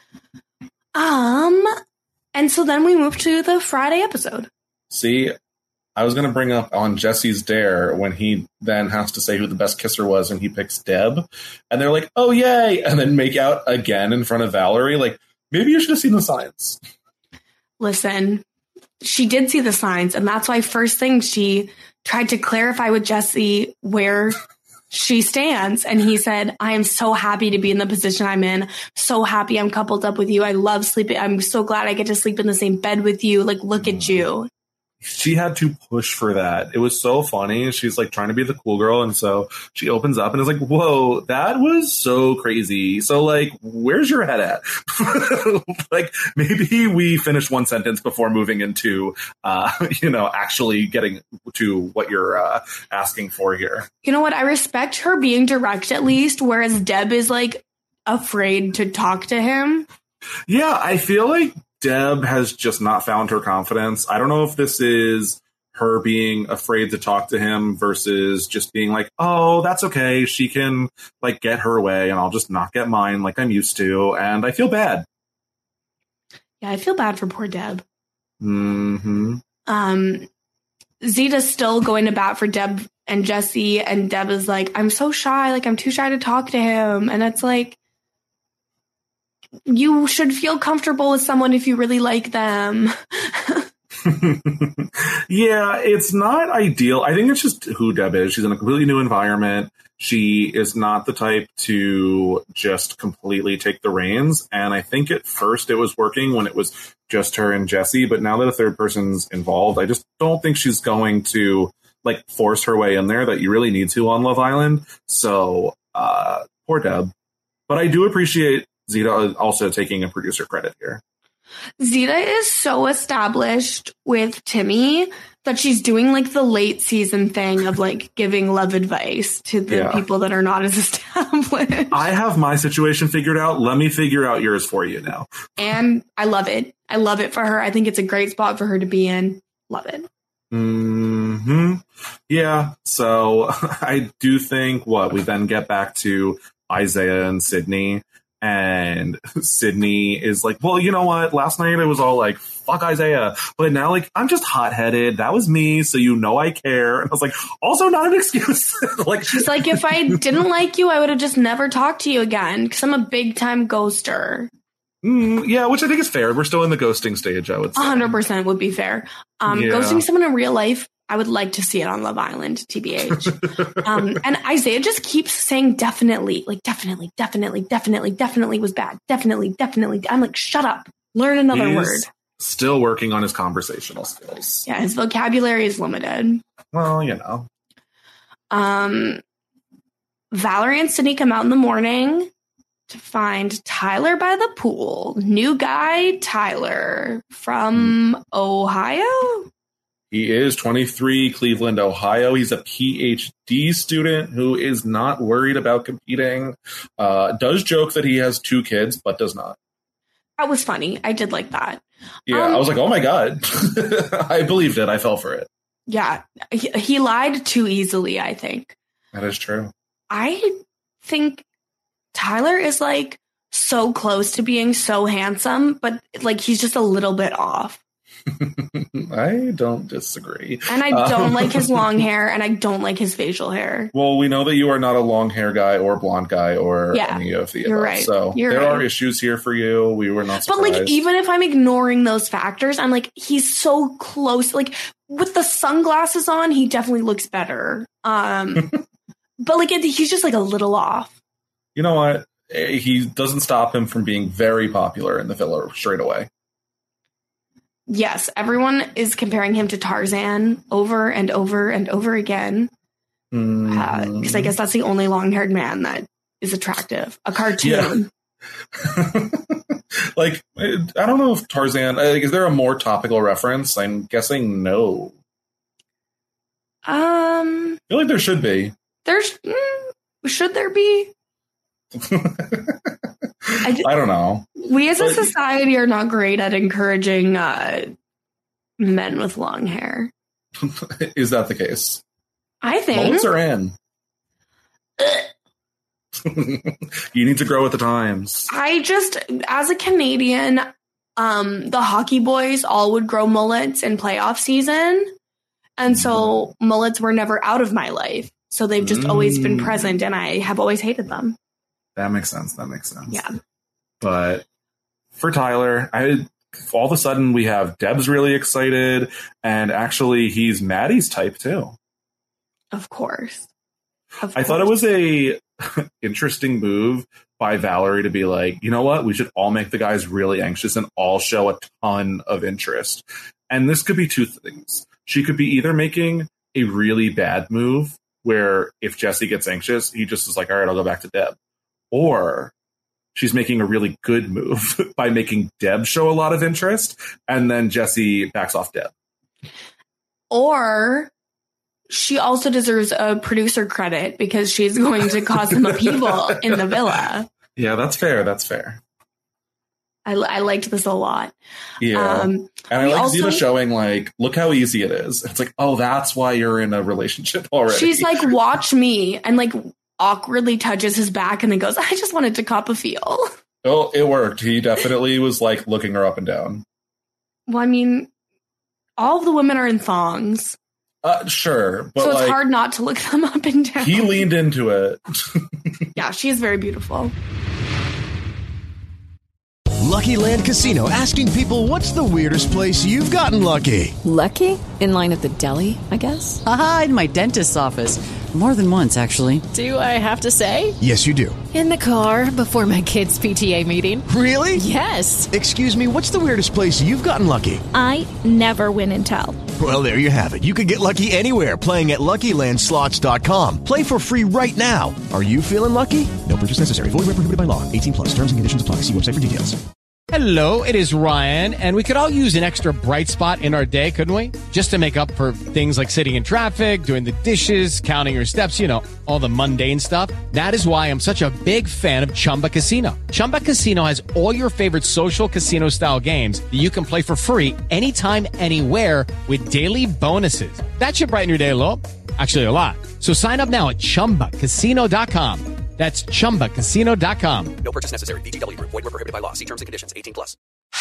And so then we moved to the Friday episode. See, I was going to bring up on Jesse's dare when he then has to say who the best kisser was and he picks Deb. And they're like, oh, yay. And then make out again in front of Valerie. Like, maybe you should have seen the signs. Listen, she did see the signs. And that's why first thing she tried to clarify with Jesse where she stands. And he said, I am so happy to be in the position I'm in. So happy I'm coupled up with you. I love sleeping. I'm so glad I get to sleep in the same bed with you. Like, look at you. She had to push for that. It was so funny. She's like trying to be the cool girl. And so she opens up and is like, whoa, that was so crazy. So like, where's your head at? Like maybe we finish one sentence before moving into, actually getting to what you're asking for here. You know what? I respect her being direct at least, whereas Deb is like afraid to talk to him. Yeah, I feel like Deb has just not found her confidence. I don't know if this is her being afraid to talk to him versus just being like, oh, that's okay. She can like get her way and I'll just not get mine like I'm used to. And I feel bad. Yeah, I feel bad for poor Deb. Mm-hmm. Zeta's still going to bat for Deb and Jesse, and Deb is like, I'm so shy, like I'm too shy to talk to him. And it's like, you should feel comfortable with someone if you really like them. Yeah, it's not ideal. I think it's just who Deb is. She's in a completely new environment. She is not the type to just completely take the reins. And I think at first it was working when it was just her and Jesse. But now that a third person's involved, I just don't think she's going to like force her way in there that you really need to on Love Island. So poor Deb. But I do appreciate Zeta also taking a producer credit here. Zeta is so established with Timmy that she's doing like the late season thing of like giving love advice to the people that are not as established. I have my situation figured out. Let me figure out yours for you now. And I love it. I love it for her. I think it's a great spot for her to be in. Love it. Yeah. So I do think we then get back to Isaiah and Sydney. And Sydney is like, well, you know what? Last night I was all like, fuck Isaiah. But now, like, I'm just hot-headed. That was me, so you know I care. And I was like, also not an excuse. Like, she's like, if I didn't like you, I would have just never talked to you again, because I'm a big-time ghoster. Yeah, which I think is fair. We're still in the ghosting stage, I would say. 100% would be fair. Ghosting someone in real life, I would like to see it on Love Island, TBH. And Isaiah just keeps saying definitely, like definitely was bad. Definitely. I'm like, shut up. Learn another word. Still working on his conversational skills. Yeah, his vocabulary is limited. Well, you know. Valerie and Sydney come out in the morning to find Tyler by the pool. New guy, Tyler, from Ohio? He is 23, Cleveland, Ohio. He's a PhD student who is not worried about competing. Does joke that he has 2 kids, but does not. That was funny. I did like that. Yeah, I was like, oh my God. I believed it. I fell for it. Yeah, he lied too easily, I think. That is true. I think Tyler is like so close to being so handsome, but like he's just a little bit off. I don't disagree. And I don't like his long hair, and I don't like his facial hair. Well, we know that you are not a long hair guy or blonde guy or any of the above. Right. So there are issues here for you. We were not surprised. But like, even if I'm ignoring those factors, I'm like, he's so close. Like with the sunglasses on, he definitely looks better. But like, he's just like a little off. You know what? He doesn't stop him from being very popular in the villa straight away. Yes, everyone is comparing him to Tarzan over and over and over again. Because I guess that's the only long-haired man that is attractive. A cartoon. Yeah. Like, I don't know if Tarzan... is there a more topical reference? I'm guessing no. I feel like there should be. Should there be? I don't know. We as a society are not great at encouraging men with long hair. Is that the case? I think. Mullets are in. You need to grow with the times. I just, as a Canadian, the hockey boys all would grow mullets in playoff season. And so mullets were never out of my life. So they've just always been present, and I have always hated them. That makes sense. Yeah. But for Tyler, all of a sudden we have Deb's really excited, and actually he's Maddie's type too. Of course. I thought it was a interesting move by Valerie to be like, you know what? We should all make the guys really anxious and all show a ton of interest. And this could be 2 things. She could be either making a really bad move where if Jesse gets anxious, he just is like, all right, I'll go back to Deb. Or she's making a really good move by making Deb show a lot of interest, and then Jesse backs off Deb. Or she also deserves a producer credit because she's going to cause some upheaval in the villa. Yeah, that's fair. I liked this a lot. Yeah. And I like Zeta showing, like, look how easy it is. It's like, oh, that's why you're in a relationship already. She's like, watch me, and like awkwardly touches his back and then goes, I just wanted to cop a feel. Oh, it worked. He definitely was like looking her up and down. Well, I mean, all of the women are in thongs. Sure, but so it's like, hard not to look them up and down. He leaned into it. Yeah, she is very beautiful. Lucky Land Casino, asking people, what's the weirdest place you've gotten lucky? Lucky? In line at the deli, I guess? Aha, in my dentist's office. More than once, actually. Do I have to say? Yes, you do. In the car before my kids' PTA meeting. Really? Yes. Excuse me, what's the weirdest place you've gotten lucky? I never win and tell. Well, there you have it. You can get lucky anywhere, playing at LuckyLandSlots.com. Play for free right now. Are you feeling lucky? No purchase necessary. Void where prohibited by law. 18+. Terms and conditions apply. See website for details. Hello, it is Ryan, and we could all use an extra bright spot in our day, couldn't we? Just to make up for things like sitting in traffic, doing the dishes, counting your steps, all the mundane stuff. That is why I'm such a big fan of Chumba Casino. Chumba Casino has all your favorite social casino-style games that you can play for free anytime, anywhere with daily bonuses. That should brighten your day a little. Actually, a lot. So sign up now at ChumbaCasino.com. That's ChumbaCasino.com. No purchase necessary. VGW Group. Void where prohibited by law. See terms and conditions. 18+.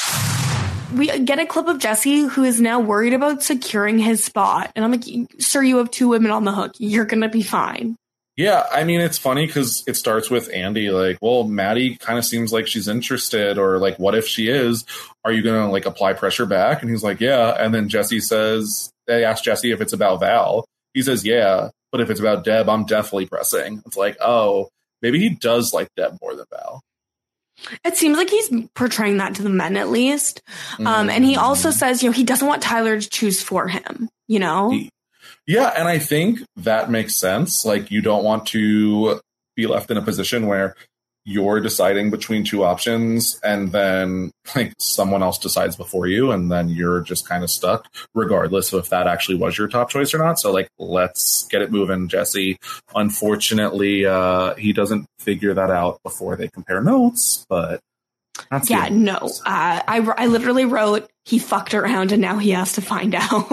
We get a clip of Jesse who is now worried about securing his spot. And I'm like, sir, you have 2 women on the hook. You're going to be fine. Yeah, I mean, it's funny because it starts with Andy. Like, well, Maddie kind of seems like she's interested, or like, what if she is? Are you going to like apply pressure back? And he's like, yeah. And then Jesse says, they ask Jesse if it's about Val. He says, yeah. But if it's about Deb, I'm definitely pressing. It's like, oh, maybe he does like Deb more than Val. It seems like he's portraying that to the men, at least. And he also says, he doesn't want Tyler to choose for him, Yeah, and I think that makes sense. Like, you don't want to be left in a position where you're deciding between 2 options and then like someone else decides before you, and then you're just kind of stuck regardless of if that actually was your top choice or not. So like, let's get it moving, Jesse. Unfortunately, he doesn't figure that out before they compare notes, but that's no. I literally wrote, he fucked around and now he has to find out.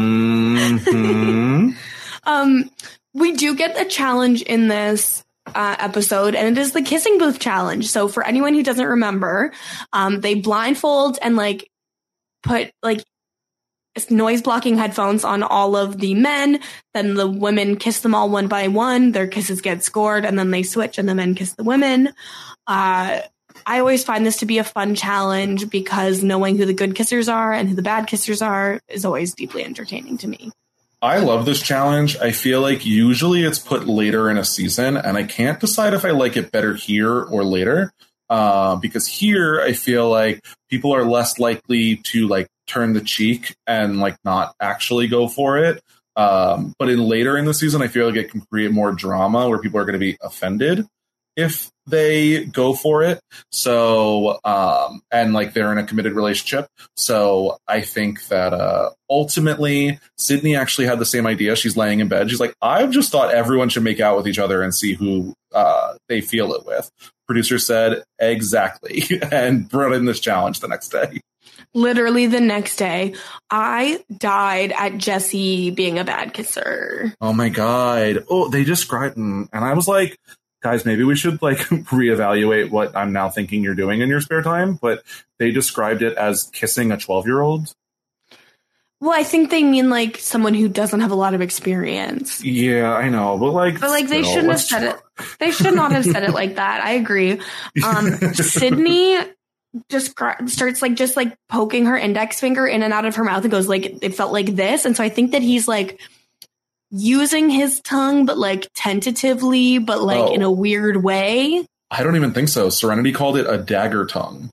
We do get a challenge in this episode, and it is the kissing booth challenge. So for anyone who doesn't remember, they blindfold and like put like noise blocking headphones on all of the men. Then the women kiss them all one by one. Their kisses get scored, and then they switch and the men kiss the women. I always find this to be a fun challenge because knowing who the good kissers are and who the bad kissers are is always deeply entertaining to me. I love this challenge. I feel like usually it's put later in a season, and I can't decide if I like it better here or later. Because here I feel like people are less likely to like turn the cheek and like not actually go for it. But in later in the season, I feel like it can create more drama where people are going to be offended if they go for it. So, and like they're in a committed relationship. So I think that ultimately Sydney actually had the same idea. She's laying in bed. She's like, I've just thought everyone should make out with each other and see who they feel it with. Producer said, exactly, and brought in this challenge the next day. Literally the next day, I died at Jesse being a bad kisser. Oh my God. Oh, they described, and I was like, guys, maybe we should like reevaluate what I'm now thinking you're doing in your spare time. But they described it as kissing a 12-year-old. Well, I think they mean like someone who doesn't have a lot of experience. Yeah, I know, but like they shouldn't have said it. They should not have said it like that. I agree. Sydney just starts like just like poking her index finger in and out of her mouth and goes like, it felt like this. And so I think that he's like using his tongue, but like tentatively, but like in a weird way. I don't even think so. Serenity called it a dagger tongue.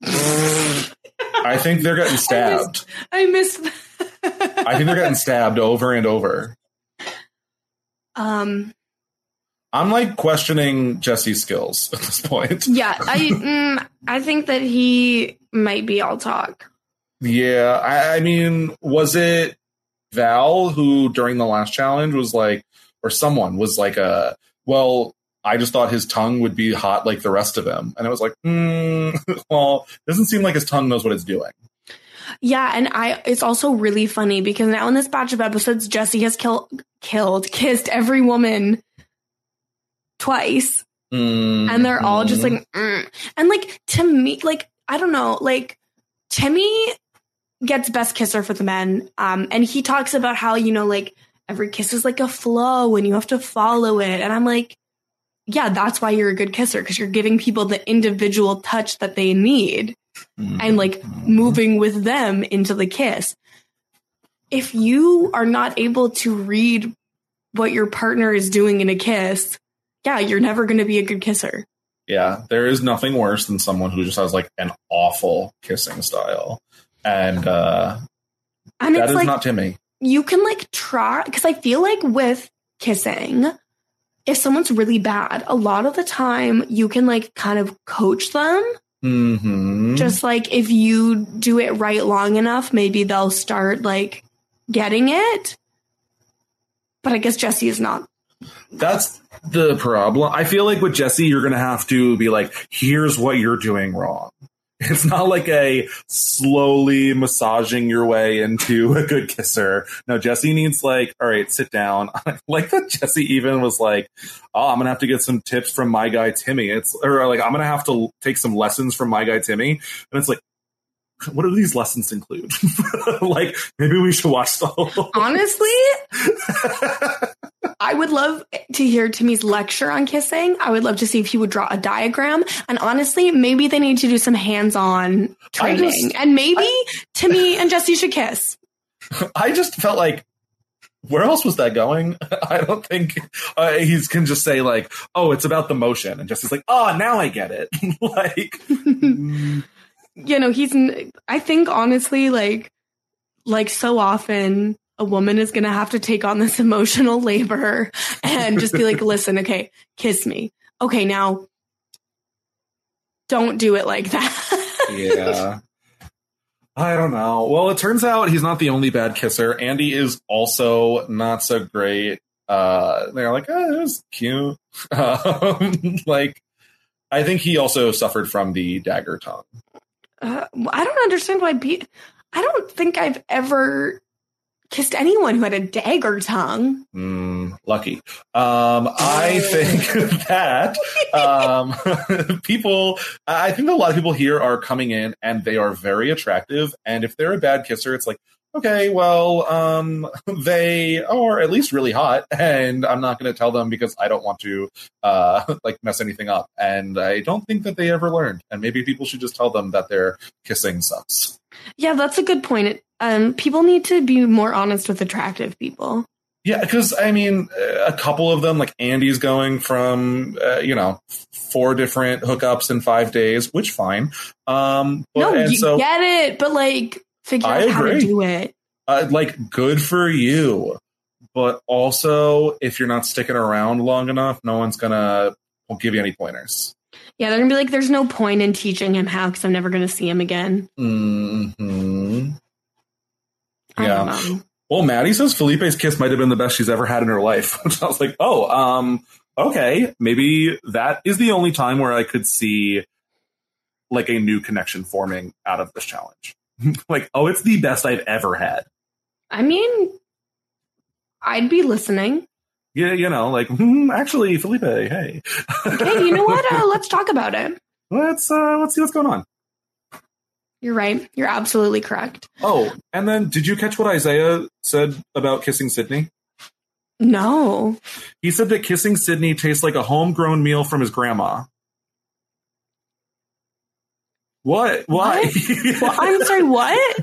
I think they're getting stabbed. I missed I think they're getting stabbed over and over. I'm like questioning Jesse's skills at this point. Yeah, I think that he might be all talk. Yeah, I mean, was it Val who during the last challenge was like, or someone was like, well, I just thought his tongue would be hot like the rest of him. And it was like, well, it doesn't seem like his tongue knows what it's doing. Yeah, and it's also really funny because now in this batch of episodes, Jesse has kissed every woman twice. And they're all just like, And like, to me, like, I don't know, like, Timmy gets best kisser for the men. And he talks about how, like every kiss is like a flow and you have to follow it. And I'm like, yeah, that's why you're a good kisser, because you're giving people the individual touch that they need and like moving with them into the kiss. If you are not able to read what your partner is doing in a kiss, yeah, you're never going to be a good kisser. Yeah, there is nothing worse than someone who just has like an awful kissing style. And that is like, not Timmy. You can like try, because I feel like with kissing, if someone's really bad, a lot of the time you can like kind of coach them. Mm-hmm. Just like if you do it right long enough, maybe they'll start like getting it. But I guess Jesse is not. That's the problem. I feel like with Jesse, you're going to have to be like, here's what you're doing wrong. It's not like a slowly massaging your way into a good kisser. No, Jesse needs like, all right, sit down. Like that Jesse even was like, oh, I'm going to have to get some tips from my guy, Timmy. I'm going to have to take some lessons from my guy, Timmy. And it's like, what do these lessons include? Like, maybe we should watch the whole. Honestly, I would love to hear Timmy's lecture on kissing. I would love to see if he would draw a diagram. And honestly, maybe they need to do some hands-on training. And maybe Timmy and Jesse should kiss. I just felt like, where else was that going? I don't think he can just say like, oh, it's about the motion. And Jesse's like, oh, now I get it. Like... I think honestly, like so often a woman is going to have to take on this emotional labor and just be like, listen, okay, kiss me. Okay, now don't do it like that. Yeah. I don't know. Well, it turns out he's not the only bad kisser. Andy is also not so great. They're like, oh, it was cute. Like, I think he also suffered from the dagger tongue. I don't understand why. I don't think I've ever kissed anyone who had a dagger tongue. Lucky. I think that I think a lot of people here are coming in and they are very attractive. And if they're a bad kisser, it's like, okay, well, they are at least really hot, and I'm not going to tell them because I don't want to like mess anything up. And I don't think that they ever learned. And maybe people should just tell them that their kissing sucks. Yeah, that's a good point. People need to be more honest with attractive people. Yeah, because I mean, a couple of them, like Andy's going from 4 different hookups in 5 days, which fine. Get it, but like. Figure out how to do it. Like, good for you. But also, if you're not sticking around long enough, no one's won't give you any pointers. Yeah, they're going to be like, there's no point in teaching him how because I'm never going to see him again. Mm-hmm. Yeah. Well, Maddie says Felipe's kiss might have been the best she's ever had in her life. I was like, okay. Maybe that is the only time where I could see like a new connection forming out of this challenge. Like, oh, it's the best I've ever had. I mean, I'd be listening. Yeah, actually, Felipe, hey. Okay, you know what? Let's talk about it. Let's see what's going on. You're right. You're absolutely correct. Oh, and then did you catch what Isaiah said about kissing Sydney? No. He said that kissing Sydney tastes like a homegrown meal from his grandma. What? Why? Well, I'm sorry, what?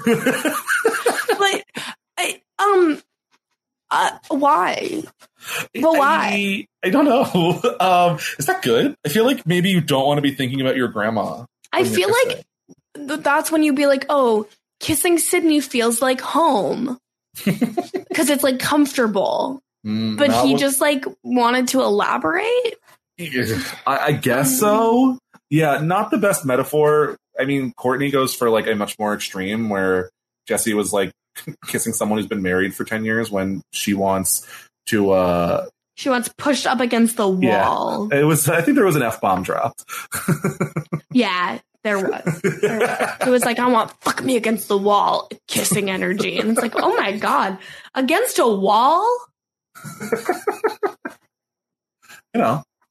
Why? But why? I don't know. Is that good? I feel like maybe you don't want to be thinking about your grandma. I feel like that's when you be like, oh, kissing Sydney feels like home. Because it's like comfortable. But he just like wanted to elaborate? I guess so. Yeah, not the best metaphor. I mean, Courtney goes for like a much more extreme where Jesse was like kissing someone who's been married for 10 years when she wants to she wants pushed up against the wall. Yeah, I think there was an F-bomb dropped. Yeah, there was. It was like, I want fuck me against the wall kissing energy. And it's like, oh my God, against a wall?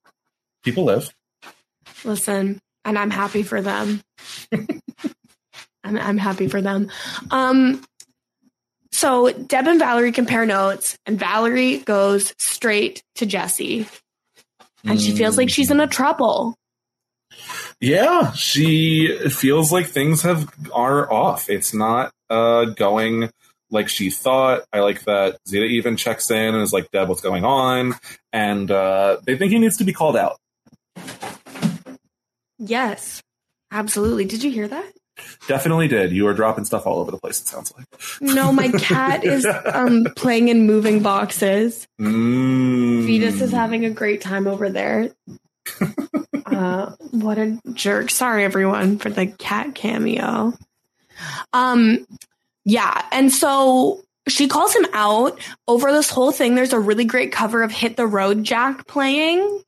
People live. Listen, and I'm happy for them. I'm happy for them. So Deb and Valerie compare notes, and Valerie goes straight to Jesse. And she feels like she's in a trouble. Yeah, she feels like things are off. It's not going like she thought. I like that Zeta even checks in and is like, Deb, what's going on? And they think he needs to be called out. Yes, absolutely. Did you hear that? Definitely did. You are dropping stuff all over the place, it sounds like. No, my cat is playing in moving boxes. Vetus is having a great time over there. What a jerk. Sorry, everyone, for the cat cameo. Yeah, and so she calls him out over this whole thing. There's a really great cover of Hit the Road Jack playing.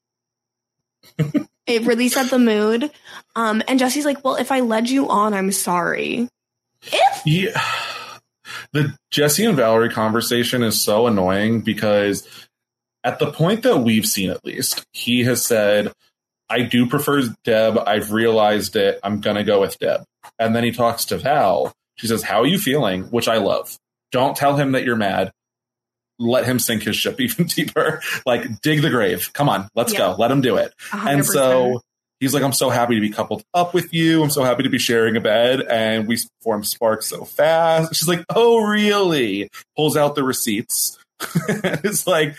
It really set the mood. And Jesse's like, well, if I led you on, I'm sorry. Yeah. The Jesse and Valerie conversation is so annoying because at the point that we've seen, at least, he has said, I do prefer Deb. I've realized it. I'm going to go with Deb. And then he talks to Val. She says, how are you feeling? Which I love. Don't tell him that you're mad. Let him sink his ship even deeper. Like, dig the grave. Come on, let's go. Let him do it. 100%. And so he's like, I'm so happy to be coupled up with you. I'm so happy to be sharing a bed. And we form sparks so fast. She's like, oh, really? Pulls out the receipts. It's like,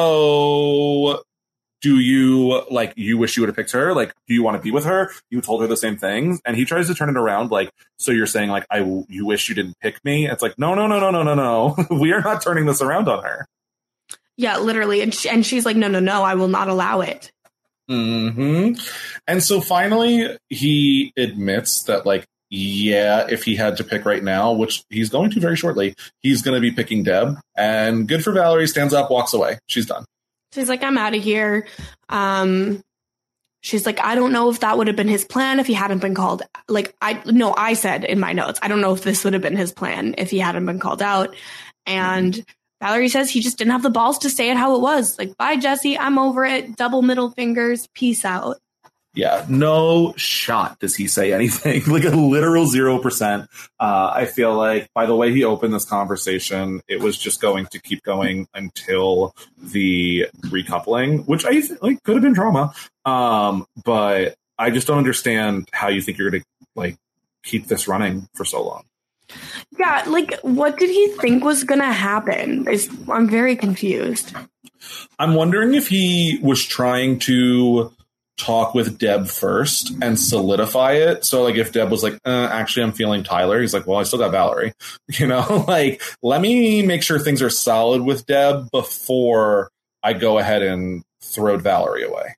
so do you, like, you wish you would have picked her? Like, do you want to be with her? You told her the same things. And he tries to turn it around. Like, so you're saying, like, you wish you didn't pick me? It's like, no. We are not turning this around on her. Yeah, literally. And she's like, no, I will not allow it. Mm-hmm. And so finally, he admits that, like, yeah, if he had to pick right now, which he's going to very shortly, he's going to be picking Deb. And good for Valerie, stands up, walks away. She's done. She's like, I'm out of here. She's like, I don't know if that would have been his plan if he hadn't been called. Like, I said in my notes, I don't know if this would have been his plan if he hadn't been called out. And Valerie says he just didn't have the balls to say it how it was. Like, bye, Jesse. I'm over it. Double middle fingers. Peace out. Yeah, no shot does he say anything. Like a literal 0%. I feel like by the way he opened this conversation, it was just going to keep going until the recoupling, which I like could have been drama. But I just don't understand how you think you're going to like keep this running for so long. Yeah, like what did he think was going to happen? I'm very confused. I'm wondering if he was trying to talk with Deb first and solidify it. So like if Deb was like, actually I'm feeling Tyler, he's like, well, I still got Valerie, you know, like let me make sure things are solid with Deb before I go ahead and throw Valerie away.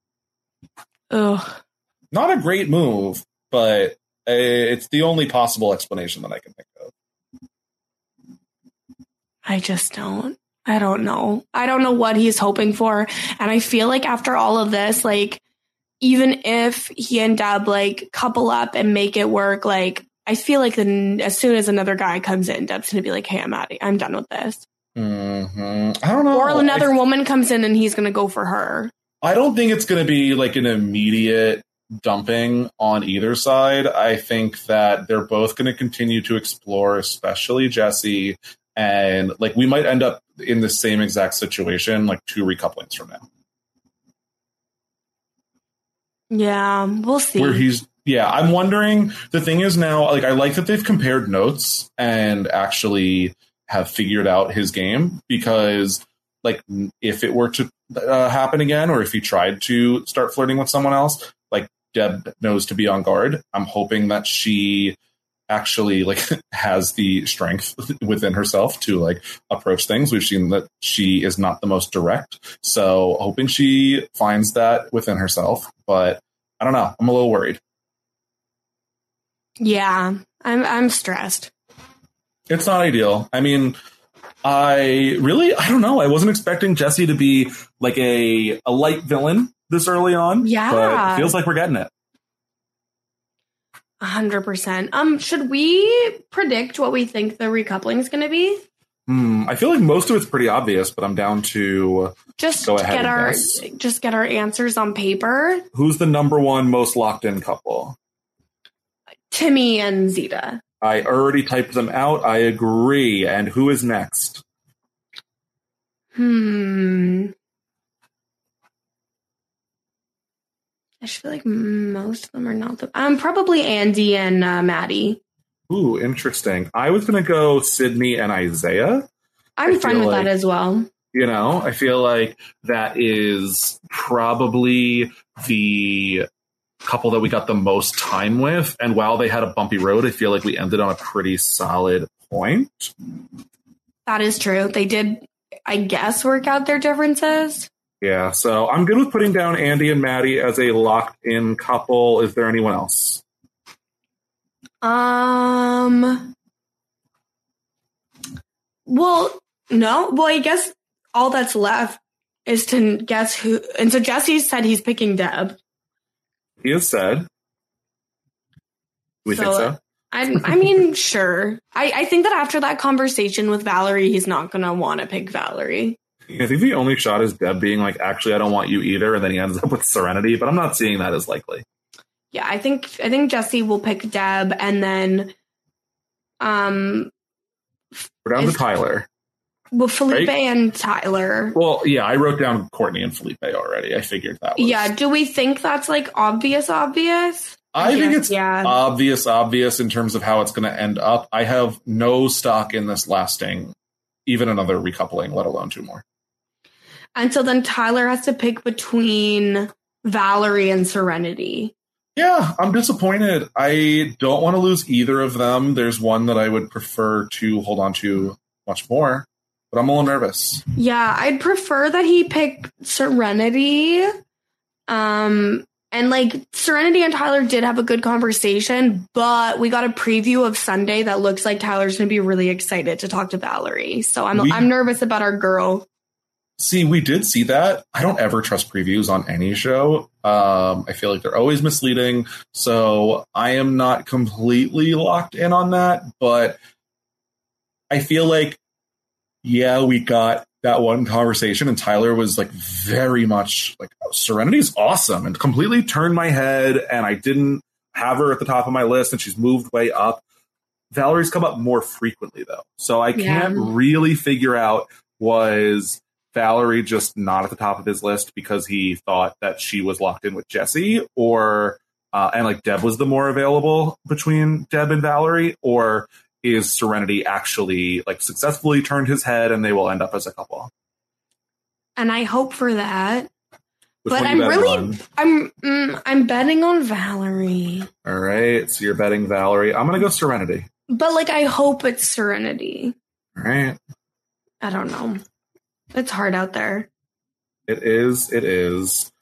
Ugh. Not a great move, but it's the only possible explanation that I can think of. I don't know. I don't know what he's hoping for. And I feel like after all of this, like, even if he and Deb like couple up and make it work, like I feel like as soon as another guy comes in, Deb's gonna be like, "Hey, I'm done with this." Mm-hmm. I don't know. Or another woman comes in and he's gonna go for her. I don't think it's gonna be like an immediate dumping on either side. I think that they're both gonna continue to explore, especially Jesse, and like we might end up in the same exact situation like 2 recouplings from now. Yeah, we'll see. I'm wondering, the thing is now, like, I like that they've compared notes and actually have figured out his game, because, like, if it were to happen again, or if he tried to start flirting with someone else, like, Deb knows to be on guard. I'm hoping that she actually, like, has the strength within herself to, like, approach things. We've seen that she is not the most direct, so hoping she finds that within herself. But I don't know. I'm a little worried. Yeah, I'm stressed. It's not ideal. I mean, I don't know. I wasn't expecting Jesse to be like a light villain this early on. Yeah. But it feels like we're getting it. 100%. Should we predict what we think the recoupling is going to be? I feel like most of it's pretty obvious, but I'm down to just go ahead and guess. Just get our answers on paper. Who's the number one most locked in couple? Timmy and Zeta. I already typed them out. I agree. And who is next? I just feel like most of them are not probably Andy and Maddie. Ooh, interesting. I was going to go Sydney and Isaiah. I'm fine with that as well. You know, I feel like that is probably the couple that we got the most time with. And while they had a bumpy road, I feel like we ended on a pretty solid point. That is true. They did, I guess, work out their differences. Yeah, so I'm good with putting down Andy and Maddie as a locked-in couple. Is there anyone else? Well, no. Well, I guess all that's left is to guess who. And so Jesse said he's picking Deb. He has said. We think so? I mean, sure. I think that after that conversation with Valerie, he's not going to want to pick Valerie. I think the only shot is Deb being like, actually, I don't want you either. And then he ends up with Serenity, but I'm not seeing that as likely. Yeah, I think Jesse will pick Deb, and then we're down to Tyler. Well, Felipe right? and Tyler. Well, yeah, I wrote down Courtney and Felipe already. I figured that was. Yeah, do we think that's like obvious? I think it's obvious in terms of how it's going to end up. I have no stock in this lasting even another recoupling, let alone two more. And so then Tyler has to pick between Valerie and Serenity. Yeah, I'm disappointed. I don't want to lose either of them. There's one that I would prefer to hold on to much more, but I'm a little nervous. Yeah, I'd prefer that he pick Serenity. And like Serenity and Tyler did have a good conversation, but we got a preview of Sunday that looks like Tyler's going to be really excited to talk to Valerie. So I'm nervous about our girl. See, we did see that. I don't ever trust previews on any show. I feel like they're always misleading. So I am not completely locked in on that, but I feel like, yeah, we got that one conversation and Tyler was like very much like, oh, Serenity's awesome, and completely turned my head, and I didn't have her at the top of my list and she's moved way up. Valerie's come up more frequently though. So I can't really figure out, was Valerie just not at the top of his list because he thought that she was locked in with Jesse, or and like Deb was the more available between Deb and Valerie, or is Serenity actually like successfully turned his head and they will end up as a couple? And I hope for that. Which but I'm betting on Valerie. All right, so you're betting Valerie. I'm gonna go Serenity. But like I hope it's Serenity. All right. I don't know. It's hard out there. It is.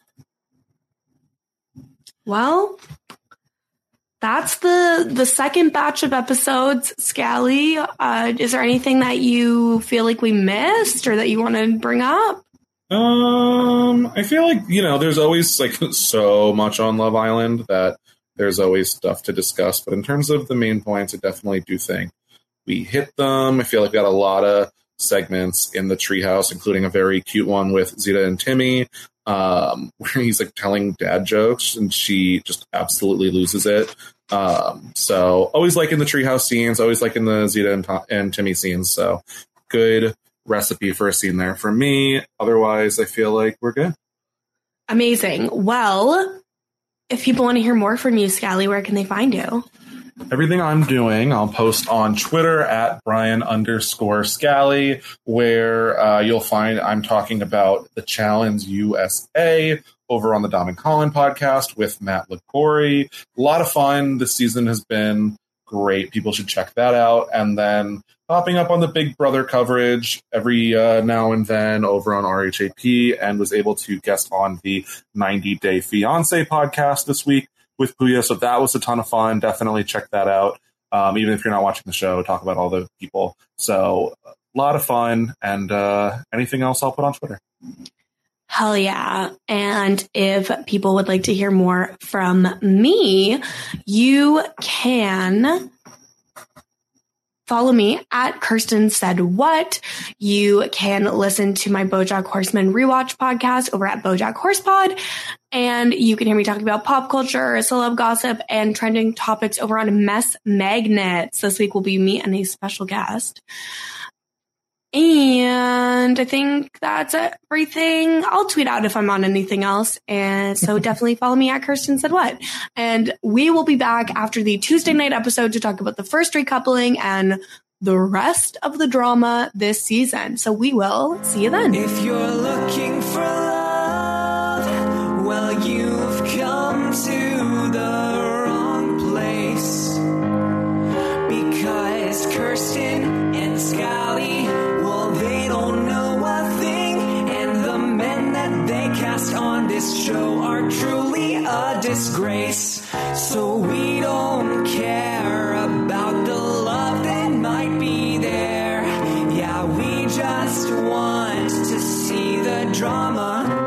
Well, that's the second batch of episodes, Scally. Is there anything that you feel like we missed or that you want to bring up? I feel like, there's always like so much on Love Island that there's always stuff to discuss. But in terms of the main points, I definitely do think we hit them. I feel like we got a lot of segments in the treehouse, including a very cute one with Zeta and Timmy, where he's like telling dad jokes and she just absolutely loses it. So always like in the treehouse scenes, always like in the Zeta and Timmy scenes. So good recipe for a scene there for me. Otherwise, I feel like we're good. Amazing. Well, if people want to hear more from you, Scally, where can they find you? Everything I'm doing, I'll post on Twitter at Brian_Scally, where you'll find I'm talking about the Challenge USA over on the Dom and Colin podcast with Matt Ligori. A lot of fun. This season has been great. People should check that out. And then popping up on the Big Brother coverage every now and then over on RHAP, and was able to guest on the 90 Day Fiancé podcast this week with Puya. So that was a ton of fun. Definitely check that out. Even if you're not watching the show, talk about all the people. So a lot of fun. And anything else I'll put on Twitter. Hell yeah. And if people would like to hear more from me, you can follow me at Kirsten Said What. You can listen to my BoJack Horseman rewatch podcast over at BoJack Horsepod. And you can hear me talking about pop culture, celeb gossip, and trending topics over on Mess Magnets. This week will be me and a special guest. And I think that's everything. I'll tweet out if I'm on anything else. And so definitely follow me at Kirsten Said What. And we will be back after the Tuesday night episode to talk about the first recoupling and the rest of the drama this season. So we will see you then. If you're looking for love, well, you've come to the wrong place. Because Kirsten and Scally, well, they don't know a thing. And the men that they cast on this show are truly a disgrace. So we don't care about the love that might be there. Yeah, we just want to see the drama.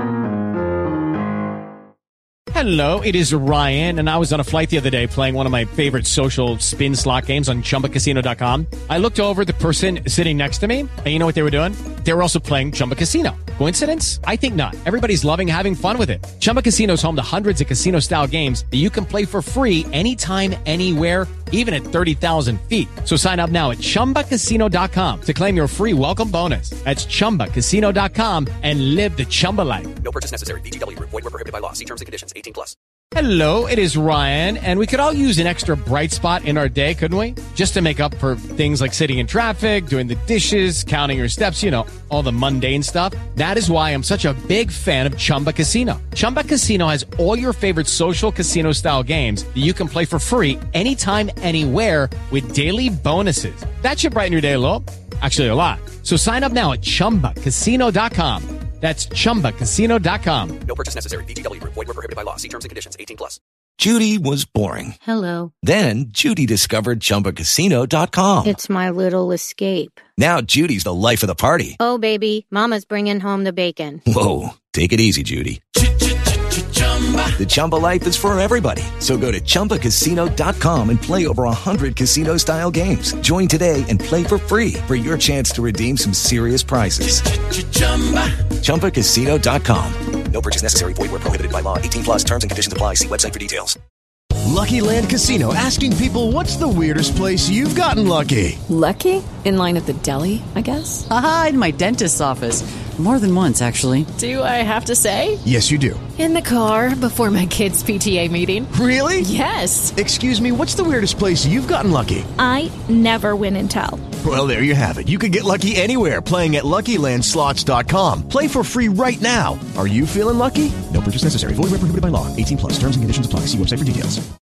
Hello, it is Ryan, and I was on a flight the other day playing one of my favorite social spin slot games on ChumbaCasino.com. I looked over at the person sitting next to me, and you know what they were doing? They were also playing Chumba Casino. Coincidence? I think not. Everybody's loving having fun with it. Chumba Casino is home to hundreds of casino-style games that you can play for free anytime, anywhere, even at 30,000 feet. So sign up now at ChumbaCasino.com to claim your free welcome bonus. That's ChumbaCasino.com and live the Chumba life. No purchase necessary. VGW. Void where prohibited by law. See terms and conditions. 18+. Hello, it is Ryan, and we could all use an extra bright spot in our day, couldn't we? Just to make up for things like sitting in traffic, doing the dishes, counting your steps, you know, all the mundane stuff. That is why I'm such a big fan of Chumba Casino. Chumba Casino has all your favorite social casino-style games that you can play for free anytime, anywhere with daily bonuses. That should brighten your day a little. Actually, a lot. So sign up now at ChumbaCasino.com. That's ChumbaCasino.com. No purchase necessary. VGW. Void where prohibited by law. See terms and conditions. 18+. Judy was boring. Hello. Then Judy discovered ChumbaCasino.com. It's my little escape. Now Judy's the life of the party. Oh, baby, mama's bringing home the bacon. Whoa, take it easy, Judy. The Chumba life is for everybody. So go to ChumbaCasino.com and play over 100 casino-style games. Join today and play for free for your chance to redeem some serious prizes. ChumbaCasino.com. No purchase necessary. Void where prohibited by law. 18+. Terms and conditions apply. See website for details. Lucky Land Casino, asking people, what's the weirdest place you've gotten lucky? Lucky? In line at the deli, I guess? Aha, in my dentist's office. More than once, actually. Do I have to say? Yes, you do. In the car before my kids' PTA meeting. Really? Yes. Excuse me, what's the weirdest place you've gotten lucky? I never win and tell. Well, there you have it. You can get lucky anywhere, playing at LuckyLandSlots.com. Play for free right now. Are you feeling lucky? No purchase necessary. Void where prohibited by law. 18+. Terms and conditions apply. See website for details.